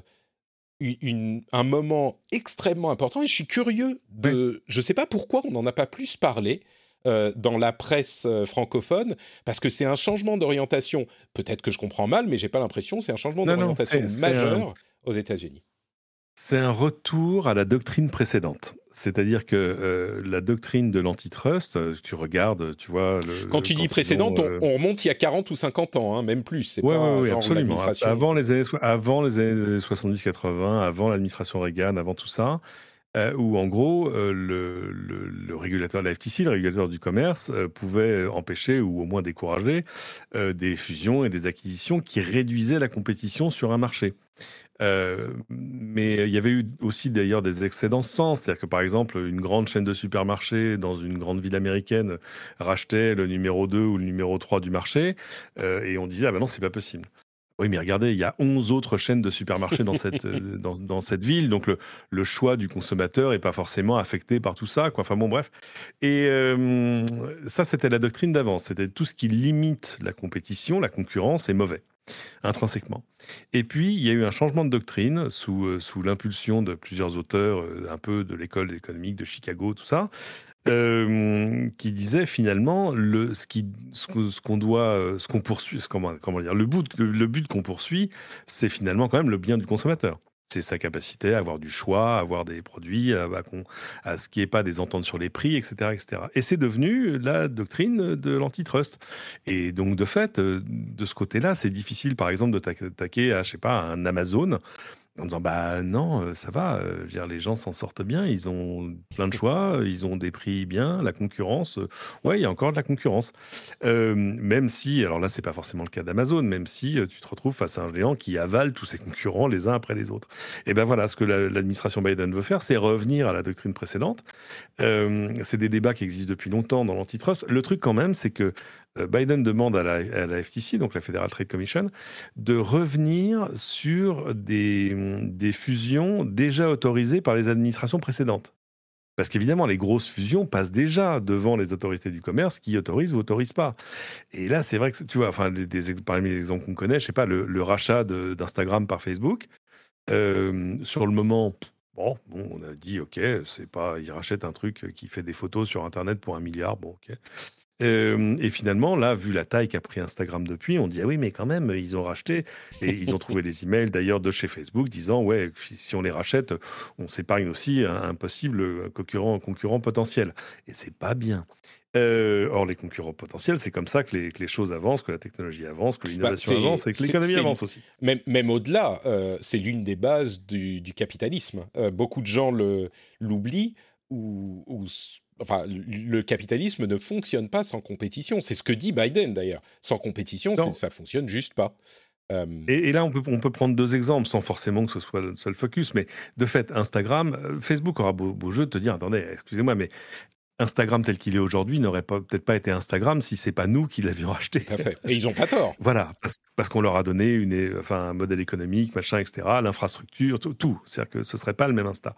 Une, un moment extrêmement important et je suis curieux de... Oui. Je ne sais pas pourquoi on n'en a pas plus parlé euh, dans la presse euh, francophone, parce que c'est un changement d'orientation. Peut-être que je comprends mal, mais je n'ai pas l'impression. C'est un changement non, d'orientation non, c'est, majeur c'est un... aux États-Unis. C'est un retour à la doctrine précédente. C'est-à-dire que euh, la doctrine de l'antitrust, euh, tu regardes, tu vois... Le, quand tu quand dis précédente, ont, euh... on, on remonte il y a quarante ou cinquante ans, hein, même plus. C'est ouais, pas ouais, ouais, genre absolument. l'administration... Avant les années, avant les années soixante-dix quatre-vingts, avant l'administration Reagan, avant tout ça, euh, où en gros, euh, le, le, le régulateur de la F T C, le régulateur du commerce, euh, pouvait empêcher ou au moins décourager euh, des fusions et des acquisitions qui réduisaient la compétition sur un marché. Euh, mais il y avait eu aussi d'ailleurs des excès dans ce sens, c'est-à-dire que par exemple une grande chaîne de supermarchés dans une grande ville américaine rachetait le numéro deux ou le numéro trois du marché euh, et on disait ah ben non c'est pas possible. Oui mais regardez il y a onze autres chaînes de supermarchés dans cette, dans, dans cette ville, donc le, le choix du consommateur est pas forcément affecté par tout ça, quoi. Enfin bon bref. Et euh, ça c'était la doctrine d'avance, c'était tout ce qui limite la compétition, la concurrence est mauvais. Intrinsèquement. Et puis, il y a eu un changement de doctrine sous, euh, sous l'impulsion de plusieurs auteurs, euh, un peu de l'école économique de Chicago, tout ça, euh, qui disait finalement le, ce, qui, ce, ce qu'on doit, ce qu'on poursuit, ce, comment, comment dire, le but, le, le but qu'on poursuit, c'est finalement quand même le bien du consommateur. C'est sa capacité à avoir du choix, à avoir des produits, à, à, à ce qu'il n'y ait pas des ententes sur les prix, et cetera, et cetera. Et c'est devenu la doctrine de l'antitrust. Et donc, de fait, de ce côté-là, c'est difficile, par exemple, de t'attaquer à, je sais pas, à un Amazon en disant bah non, ça va, euh, je veux dire, les gens s'en sortent bien, ils ont plein de choix, ils ont des prix bien, la concurrence, euh, ouais, il y a encore de la concurrence. Euh, même si, alors là, c'est pas forcément le cas d'Amazon, même si euh, tu te retrouves face à un géant qui avale tous ses concurrents les uns après les autres. Et ben voilà, ce que la, l'administration Biden veut faire, c'est revenir à la doctrine précédente. Euh, c'est des débats qui existent depuis longtemps dans l'antitrust. Le truc quand même, c'est que Biden demande à la, à la F T C, donc la Federal Trade Commission, de revenir sur des, des fusions déjà autorisées par les administrations précédentes. Parce qu'évidemment, les grosses fusions passent déjà devant les autorités du commerce qui autorisent ou autorisent pas. Et là, c'est vrai que, tu vois, enfin, des, des, parmi les exemples qu'on connaît, je sais pas, le, le rachat de, d'Instagram par Facebook, euh, sur le moment... Bon, bon, on a dit, ok, c'est pas, ils rachètent un truc qui fait des photos sur Internet pour un milliard, bon, ok. Euh, et finalement, là, vu la taille qu'a pris Instagram depuis, on dit ah oui, mais quand même, ils ont racheté et ils ont trouvé des emails d'ailleurs de chez Facebook disant ouais, si on les rachète, on s'épargne aussi un, un possible concurrent, concurrent potentiel. Et c'est pas bien. Euh, or, les concurrents potentiels, c'est comme ça que les, que les choses avancent, que la technologie avance, que l'innovation bah avance et que l'économie c'est, avance aussi. Même, même au-delà, euh, c'est l'une des bases du, du capitalisme. Euh, beaucoup de gens le, l'oublient ou, ou Enfin, le capitalisme ne fonctionne pas sans compétition. C'est ce que dit Biden, d'ailleurs. Sans compétition, c'est, ça ne fonctionne juste pas. Euh... Et, et là, on peut, on peut prendre deux exemples, sans forcément que ce soit le seul focus. Mais de fait, Instagram, Facebook aura beau, beau jeu de te dire, attendez, excusez-moi, mais Instagram tel qu'il est aujourd'hui n'aurait pas, peut-être pas été Instagram si c'est pas nous qui l'avions acheté. Tout à fait. Et ils n'ont pas tort. Voilà, parce, parce qu'on leur a donné une, enfin, un modèle économique, machin, et cetera, l'infrastructure, tout. tout. C'est-à-dire que ce serait pas le même Insta.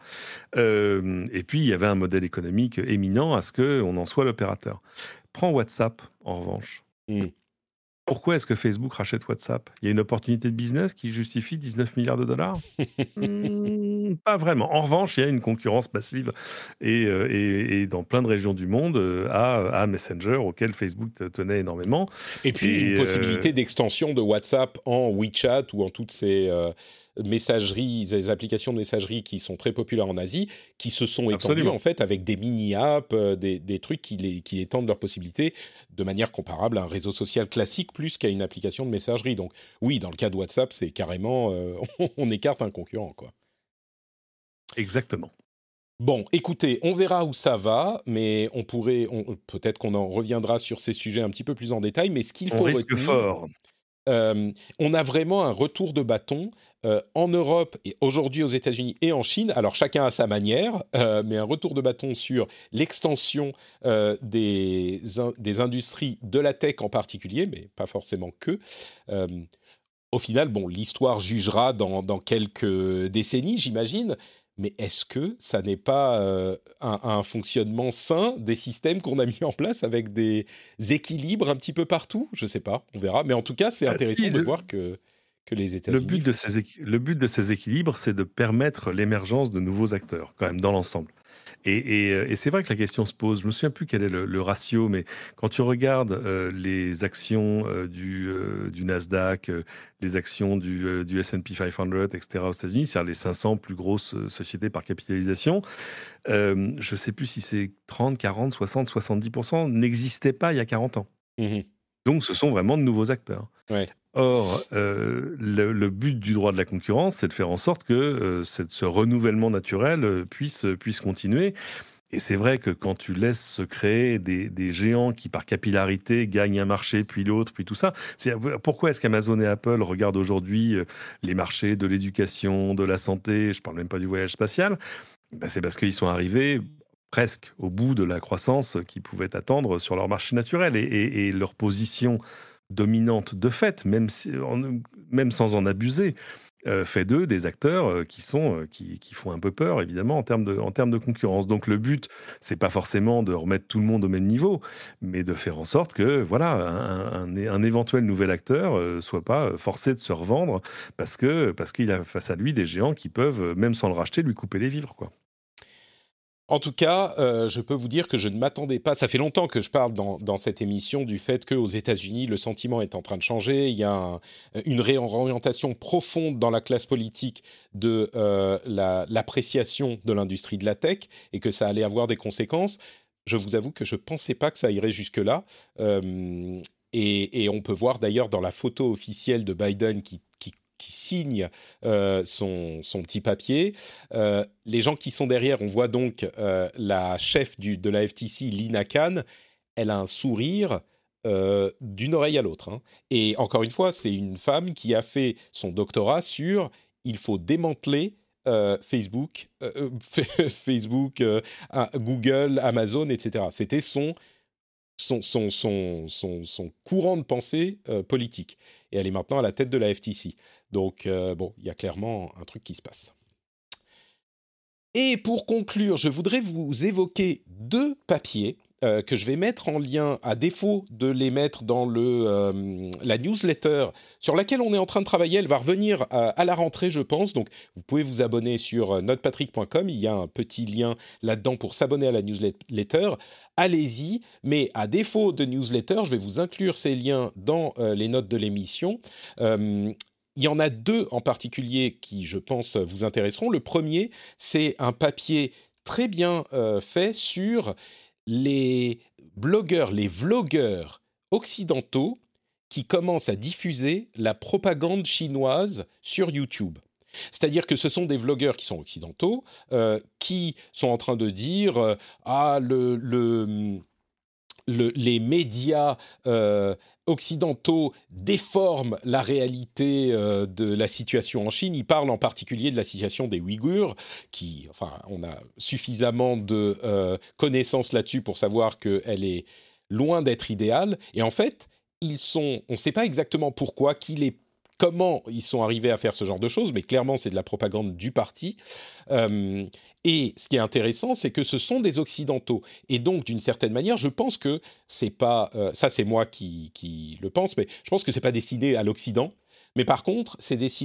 Euh, et puis, il y avait un modèle économique éminent à ce qu'on en soit l'opérateur. Prends WhatsApp, en revanche. Mm. Pourquoi est-ce que Facebook rachète WhatsApp ? Il y a une opportunité de business qui justifie dix-neuf milliards de dollars ? mmh, Pas vraiment. En revanche, il y a une concurrence massive et, euh, et, et dans plein de régions du monde euh, à, à Messenger, auquel Facebook tenait énormément. Et puis, et, une possibilité euh, d'extension de WhatsApp en WeChat ou en toutes ces euh, messageries, ces applications de messagerie qui sont très populaires en Asie, qui se sont étendues Absolument. en fait avec des mini-apps, euh, des, des trucs qui, les, qui étendent leurs possibilités de manière comparable à un réseau social classique plus qu'à une application de messagerie. Donc oui, dans le cas de WhatsApp, c'est carrément, euh, on, on écarte un concurrent, quoi. Exactement. Bon, écoutez, on verra où ça va, mais on pourrait, on, peut-être qu'on en reviendra sur ces sujets un petit peu plus en détail, mais ce qu'il On faut risque retenir, fort. euh, on a vraiment un retour de bâton euh, en Europe et aujourd'hui aux États-Unis et en Chine. Alors chacun à sa manière, euh, mais un retour de bâton sur l'extension euh, des, in- des industries de la tech en particulier, mais pas forcément que. Euh, Au final, bon, l'histoire jugera dans, dans quelques décennies, j'imagine, mais est-ce que ça n'est pas euh, un, un fonctionnement sain des systèmes qu'on a mis en place avec des équilibres un petit peu partout? Je ne sais pas, on verra. Mais en tout cas, c'est Ah, intéressant si, de le, voir que, que les le États-Unis but de font. ces, équi- le but de ces équilibres, c'est de permettre l'émergence de nouveaux acteurs, quand même, dans l'ensemble. Et, et, euh, et c'est vrai que la question se pose. Je me souviens plus quel est le, le ratio, mais quand tu regardes euh, les actions euh, du, euh, du Nasdaq, euh, les actions du, euh, du S and P cinq cents, et cetera aux États-Unis, c'est-à-dire les cinq cents plus grosses euh, sociétés par capitalisation, euh, je ne sais plus si c'est trente, quarante, soixante, soixante-dix pour cent n'existaient pas il y a quarante ans. Mhm. Donc, ce sont vraiment de nouveaux acteurs. Ouais. Or, euh, le, le but du droit de la concurrence, c'est de faire en sorte que euh, cette- ce renouvellement naturel euh, puisse, puisse continuer. Et c'est vrai que quand tu laisses se créer des, des géants qui, par capillarité, gagnent un marché, puis l'autre, puis tout ça, c'est, pourquoi est-ce qu'Amazon et Apple regardent aujourd'hui euh, les marchés de l'éducation, de la santé, je ne parle même pas du voyage spatial, ben c'est parce qu'ils sont arrivés presque au bout de la croissance qu'ils pouvaient attendre sur leur marché naturel. Et, et- et leur position dominante de fait, même, si- en- même sans en abuser, euh, fait d'eux des acteurs euh, qui, sont, euh, qui, qui font un peu peur, évidemment, en termes de, en termes de concurrence. Donc le but, c'est pas forcément de remettre tout le monde au même niveau, mais de faire en sorte que voilà, un, un- un éventuel nouvel acteur euh, soit pas forcé de se revendre parce que parce qu'il a face à lui des géants qui peuvent, euh, même sans le racheter, lui couper les vivres, quoi. En tout cas, euh, je peux vous dire que je ne m'attendais pas. Ça fait longtemps que je parle dans, dans cette émission du fait qu'aux États-Unis, le sentiment est en train de changer. Il y a un- une réorientation profonde dans la classe politique de euh, la- l'appréciation de l'industrie de la tech et que ça allait avoir des conséquences. Je vous avoue que je ne pensais pas que ça irait jusque-là. Euh, et, et on peut voir d'ailleurs dans la photo officielle de Biden qui, qui, qui signe euh, son, son petit papier. Euh, les gens qui sont derrière, on voit donc euh, la chef du, de la F T C, Lina Khan, elle a un sourire euh, d'une oreille à l'autre, hein. Et encore une fois, c'est une femme qui a fait son doctorat sur il faut démanteler euh, Facebook, euh, Facebook, euh, Google, Amazon, et cetera. C'était son son, son, son, son, son courant de pensée euh, politique. Et elle est maintenant à la tête de la F T C. Donc, euh, bon, il y a clairement un truc qui se passe. Et pour conclure, je voudrais vous évoquer deux papiers euh, que je vais mettre en lien, à défaut de les mettre dans le, euh, la newsletter sur laquelle on est en train de travailler. Elle va revenir à, à la rentrée, je pense. Donc, vous pouvez vous abonner sur notepatrick point com. Il y a un petit lien là-dedans pour s'abonner à la newsletter. Allez-y. Mais à défaut de newsletter, je vais vous inclure ces liens dans euh, les notes de l'émission. Euh, Il y en a deux en particulier qui, je pense, vous intéresseront. Le premier, c'est un papier très bien euh, fait sur les blogueurs, les vlogueurs occidentaux qui commencent à diffuser la propagande chinoise sur YouTube. C'est-à-dire que ce sont des vlogueurs qui sont occidentaux, euh, qui sont en train de dire euh, « Ah, le... le Le, les médias euh, occidentaux déforment la réalité euh, de la situation en Chine. Ils parlent en particulier de la situation des Ouïghours, qui, enfin, on a suffisamment de euh, connaissances là-dessus pour savoir qu'elle est loin d'être idéale. Et en fait, ils sont, on ne sait pas exactement pourquoi, qui les comment ils sont arrivés à faire ce genre de choses, mais clairement, c'est de la propagande du parti. Euh, et ce qui est intéressant, c'est que ce sont des Occidentaux. Et donc, d'une certaine manière, je pense que c'est pas... Euh, ça, c'est moi qui, qui le pense, mais je pense que c'est pas destiné à l'Occident. Mais par contre, c'est destiné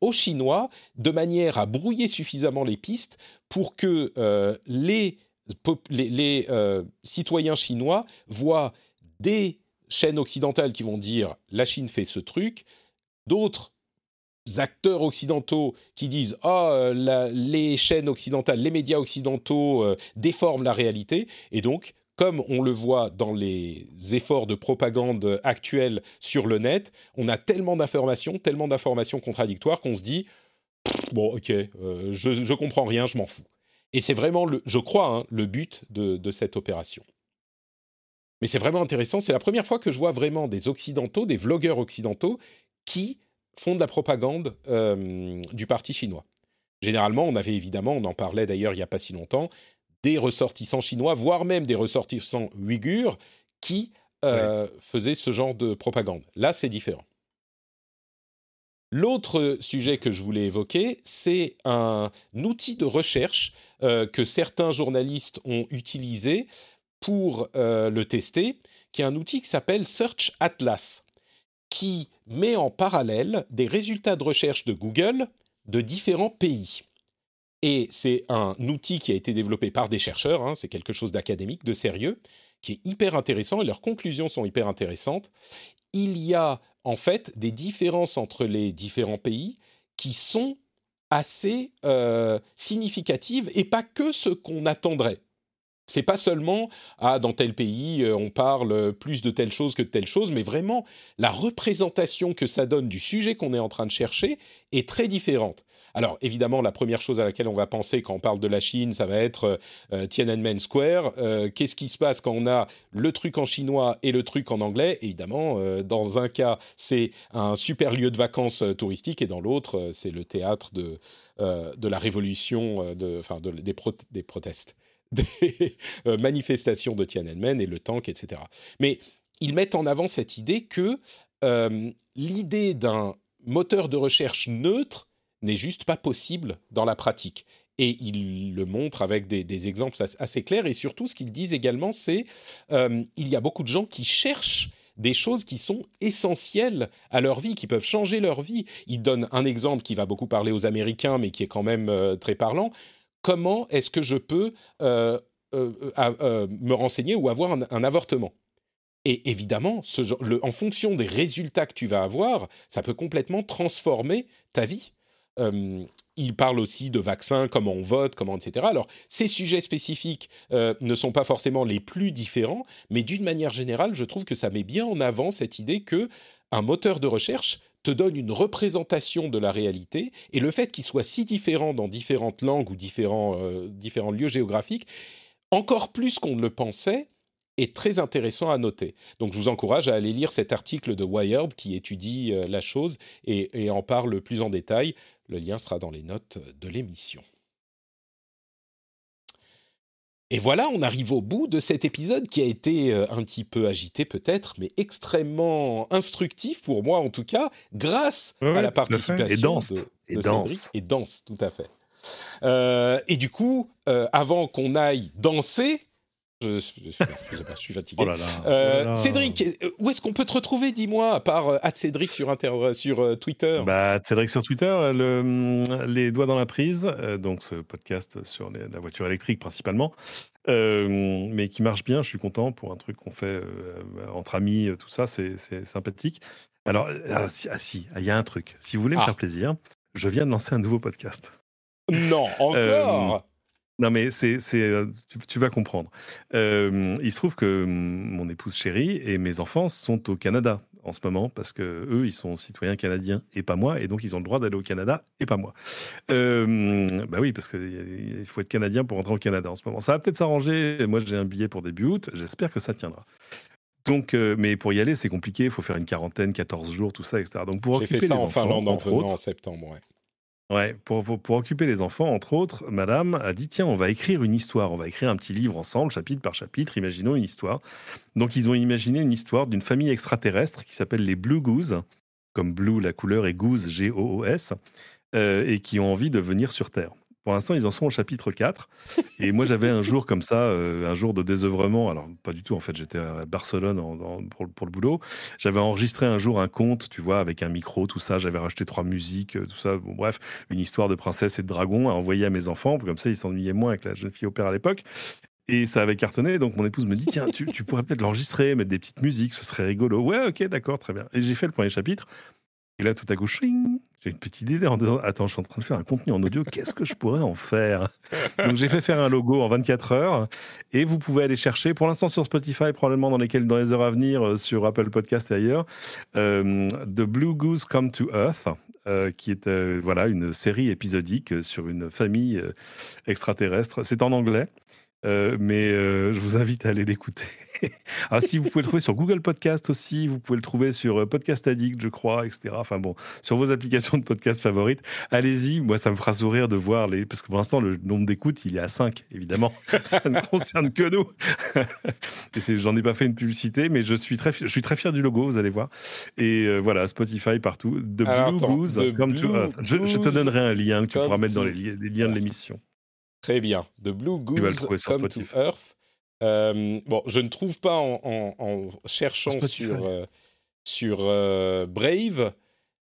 aux Chinois de manière à brouiller suffisamment les pistes pour que euh, les, les, les euh, citoyens chinois voient des chaînes occidentales qui vont dire « la Chine fait ce truc », d'autres acteurs occidentaux qui disent « ah, oh, les chaînes occidentales, les médias occidentaux euh, déforment la réalité », et donc comme on le voit dans les efforts de propagande actuels sur le net, on a tellement d'informations, tellement d'informations contradictoires qu'on se dit « bon, ok, euh, je, je comprends rien, je m'en fous ». Et c'est vraiment, le, je crois, hein, le but de, de cette opération. Mais c'est vraiment intéressant, c'est la première fois que je vois vraiment des occidentaux, des vlogueurs occidentaux, qui font de la propagande euh, du parti chinois. Généralement, on avait évidemment, on en parlait d'ailleurs il n'y a pas si longtemps, des ressortissants chinois, voire même des ressortissants ouïghurs, qui euh, ouais. faisaient ce genre de propagande. Là, c'est différent. L'autre sujet que je voulais évoquer, c'est un outil de recherche euh, que certains journalistes ont utilisé pour euh, le tester, qui est un outil qui s'appelle Search Atlas, qui met en parallèle des résultats de recherche de Google de différents pays. Et c'est un outil qui a été développé par des chercheurs, hein, c'est quelque chose d'académique, de sérieux, qui est hyper intéressant et leurs conclusions sont hyper intéressantes. Il y a en fait des différences entre les différents pays qui sont assez euh, significatives et pas que ce qu'on attendrait. C'est pas seulement ah dans tel pays euh, on parle plus de telle chose que de telle chose, mais vraiment la représentation que ça donne du sujet qu'on est en train de chercher est très différente. Alors évidemment la première chose à laquelle on va penser quand on parle de la Chine, ça va être euh, Tiananmen Square. Euh, qu'est-ce qui se passe quand on a le truc en chinois et le truc en anglais ? Évidemment, euh, dans un cas c'est un super lieu de vacances euh, touristique et dans l'autre euh, c'est le théâtre de euh, de la révolution, euh, de, enfin de, des, pro- des protestes. des euh, manifestations de Tiananmen et le tank, et cetera. Mais ils mettent en avant cette idée que euh, l'idée d'un moteur de recherche neutre n'est juste pas possible dans la pratique. Et ils le montrent avec des, des exemples assez clairs. Et surtout, ce qu'ils disent également, c'est euh, il y a beaucoup de gens qui cherchent des choses qui sont essentielles à leur vie, qui peuvent changer leur vie. Ils donnent un exemple qui va beaucoup parler aux Américains, mais qui est quand même euh, très parlant. Comment est-ce que je peux euh, euh, euh, me renseigner ou avoir un, un avortement ? Et évidemment, ce genre, le, en fonction des résultats que tu vas avoir, ça peut complètement transformer ta vie. Euh, il parle aussi de vaccins, comment on vote, comment, et cetera. Alors, ces sujets spécifiques euh, ne sont pas forcément les plus différents, mais d'une manière générale, je trouve que ça met bien en avant cette idée qu'un moteur de recherche te donne une représentation de la réalité, et le fait qu'il soit si différent dans différentes langues ou différents, euh, différents lieux géographiques, encore plus qu'on ne le pensait, est très intéressant à noter. Donc je vous encourage à aller lire cet article de Wired qui étudie euh, la chose et, et en parle plus en détail. Le lien sera dans les notes de l'émission. Et voilà, on arrive au bout de cet épisode qui a été un petit peu agité peut-être, mais extrêmement instructif pour moi en tout cas, grâce ouais, à la participation et dense. de, de et Cédric. dense. Et dense, tout à fait. Euh, et du coup, euh, avant qu'on aille danser, je, je, je, je sais pas, je suis fatigué. Oh là là, euh, oh là là. Cédric, où est-ce qu'on peut te retrouver, dis-moi, à part euh, @Cédric sur, inter- sur euh, Twitter ? Bah, Cédric sur Twitter, le, les doigts dans la prise, euh, donc ce podcast sur les, la voiture électrique principalement, euh, mais qui marche bien. Je suis content pour un truc qu'on fait euh, entre amis, tout ça, c'est, c'est sympathique. Alors, alors si, ah, si, il y a un truc. Si vous voulez me Ah. faire plaisir, je viens de lancer un nouveau podcast. Non, encore Euh, Non, mais c'est, c'est, euh, tu, tu vas comprendre. Euh, il se trouve que mon épouse chérie et mes enfants sont au Canada en ce moment parce que eux, ils sont citoyens canadiens et pas moi, et donc ils ont le droit d'aller au Canada et pas moi. Euh, bah oui, parce qu'il faut être canadien pour rentrer au Canada en ce moment. Ça va peut-être s'arranger. Moi, j'ai un billet pour début août. J'espère que ça tiendra. Donc, euh, mais pour y aller, c'est compliqué. Il faut faire une quarantaine, quatorze jours, tout ça, et cetera. Donc, pour J'ai occuper fait ça les en enfants, Finlande en entre venant autres, en septembre, ouais. Ouais, pour, pour, pour occuper les enfants, entre autres, madame a dit, tiens, on va écrire une histoire, on va écrire un petit livre ensemble, chapitre par chapitre, imaginons une histoire. Donc, ils ont imaginé une histoire d'une famille extraterrestre qui s'appelle les Blue Goose, comme blue la couleur et goose, G O O S, euh, et qui ont envie de venir sur Terre. Pour l'instant, ils en sont au chapitre quatre. Et moi, j'avais un jour comme ça, euh, un jour de désœuvrement. Alors, pas du tout, en fait, j'étais à Barcelone en, en- pour, pour le boulot. J'avais enregistré un jour un conte, tu vois, avec un micro, tout ça. J'avais racheté trois musiques, euh, tout ça. Bon, bref, une histoire de princesse et de dragon à envoyer à mes enfants. Comme ça, ils s'ennuyaient moins avec la jeune fille au père à l'époque. Et ça avait cartonné. Donc, mon épouse me dit, tiens, tu, tu pourrais peut-être l'enregistrer, mettre des petites musiques, ce serait rigolo. Ouais, ok, d'accord, très bien. Et j'ai fait le premier chapitre. Et là, tout à coup, ching, j'ai une petite idée en disant, attends, je suis en train de faire un contenu en audio, qu'est-ce que je pourrais en faire? Donc, j'ai fait faire un logo en vingt-quatre heures et vous pouvez aller chercher, pour l'instant sur Spotify, probablement dans, lesquels, dans les heures à venir, euh, sur Apple Podcast et ailleurs, euh, The Blue Goose Come to Earth, euh, qui est euh, voilà, une série épisodique sur une famille euh, extraterrestre. C'est en anglais. Euh, mais euh, je vous invite à aller l'écouter. Ah, si vous pouvez le trouver sur Google Podcast aussi, vous pouvez le trouver sur euh, Podcast Addict, je crois, et cetera. Enfin bon, sur vos applications de podcast favorites, allez-y. Moi, ça me fera sourire de voir les. Parce que pour l'instant, le nombre d'écoutes, il est à cinq, évidemment. Ça ne concerne que nous. Et c'est... j'en ai pas fait une publicité, mais je suis très, fi- je suis très fier du logo, vous allez voir. Et euh, voilà, Spotify partout. The Alors, Blue attends, Goose The Come to Blue Earth. Je, je te Goose donnerai un lien que tu Come pourras mettre dans to les, li- les liens de Earth. l'émission. Très bien. The Blue Tu vas le Goose trouver sur Come to Spotify. Earth. Euh, bon, je ne trouve pas en, en- en Sur cherchant Spotify. sur, euh, sur euh, Brave,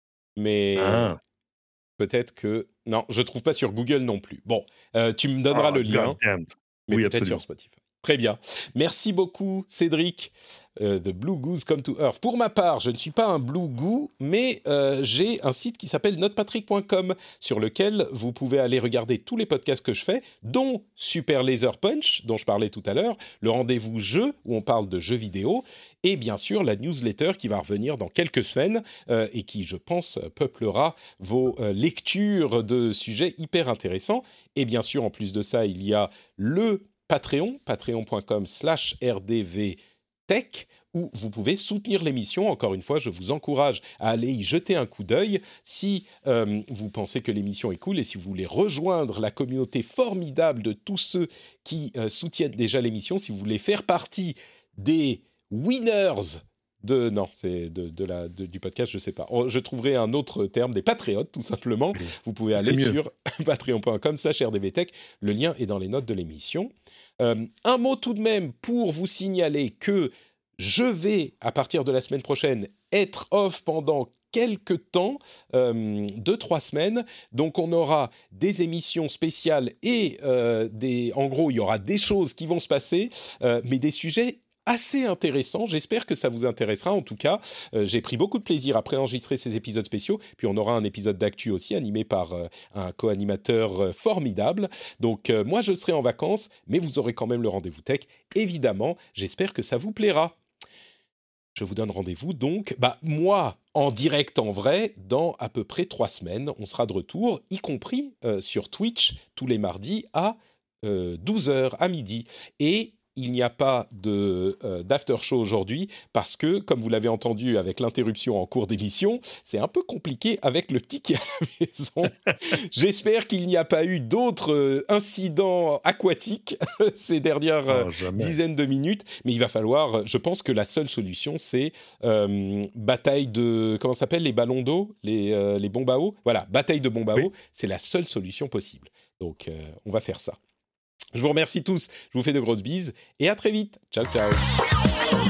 mais Ah. peut-être que... Non, je ne trouve pas sur Google non plus. Bon, euh, tu me donneras Ah, le lien, goddamn. mais Oui, peut-être absolument. sur Spotify. Très bien. Merci beaucoup, Cédric. Euh, The Blue Goose Come to Earth. Pour ma part, je ne suis pas un Blue Goo, mais euh, j'ai un site qui s'appelle notepatrick point com sur lequel vous pouvez aller regarder tous les podcasts que je fais, dont Super Laser Punch, dont je parlais tout à l'heure, le rendez-vous jeu, où on parle de jeux vidéo, et bien sûr la newsletter qui va revenir dans quelques semaines euh, et qui, je pense, peuplera vos euh, lectures de sujets hyper intéressants. Et bien sûr, en plus de ça, il y a le Patreon, patreon point com slash R D V Tech, où vous pouvez soutenir l'émission. Encore une fois, je vous encourage à aller y jeter un coup d'œil si euh, vous pensez que l'émission est cool et si vous voulez rejoindre la communauté formidable de tous ceux qui euh, soutiennent déjà l'émission, si vous voulez faire partie des winners de... Non, c'est de, de la, de, du podcast, je ne sais pas. Oh, je trouverai un autre terme, des patriotes, tout simplement. Vous pouvez aller sur patreon point com slash R D V Tech. Le lien est dans les notes de l'émission. Euh, un mot tout de même pour vous signaler que je vais, à partir de la semaine prochaine, être off pendant quelques temps, euh, deux, trois semaines. Donc, on aura des émissions spéciales et euh, des... En gros, il y aura des choses qui vont se passer, euh, mais des sujets assez intéressant. J'espère que ça vous intéressera. En tout cas, euh, j'ai pris beaucoup de plaisir à préenregistrer ces épisodes spéciaux. Puis on aura un épisode d'actu aussi animé par euh, un co-animateur euh, formidable. Donc euh, moi, je serai en vacances, mais vous aurez quand même le rendez-vous tech. Évidemment, j'espère que ça vous plaira. Je vous donne rendez-vous donc, bah, moi, en direct en vrai, dans à peu près trois semaines. On sera de retour, y compris euh, sur Twitch, tous les mardis à euh, douze heures, à midi. Et il n'y a pas de, euh, d'after show aujourd'hui parce que, comme vous l'avez entendu avec l'interruption en cours d'émission, c'est un peu compliqué avec le petit qui est à la maison. J'espère qu'il n'y a pas eu d'autres euh, incidents aquatiques ces dernières euh, Oh, dizaines de minutes, mais il va falloir, je pense que la seule solution, c'est euh, bataille de, comment ça s'appelle, les ballons d'eau, les, euh, les bombes à eau. Voilà, bataille de bombes à Oui. eau, c'est la seule solution possible. Donc, euh, on va faire ça. Je vous remercie tous, je vous fais de grosses bises et à très vite. Ciao, ciao.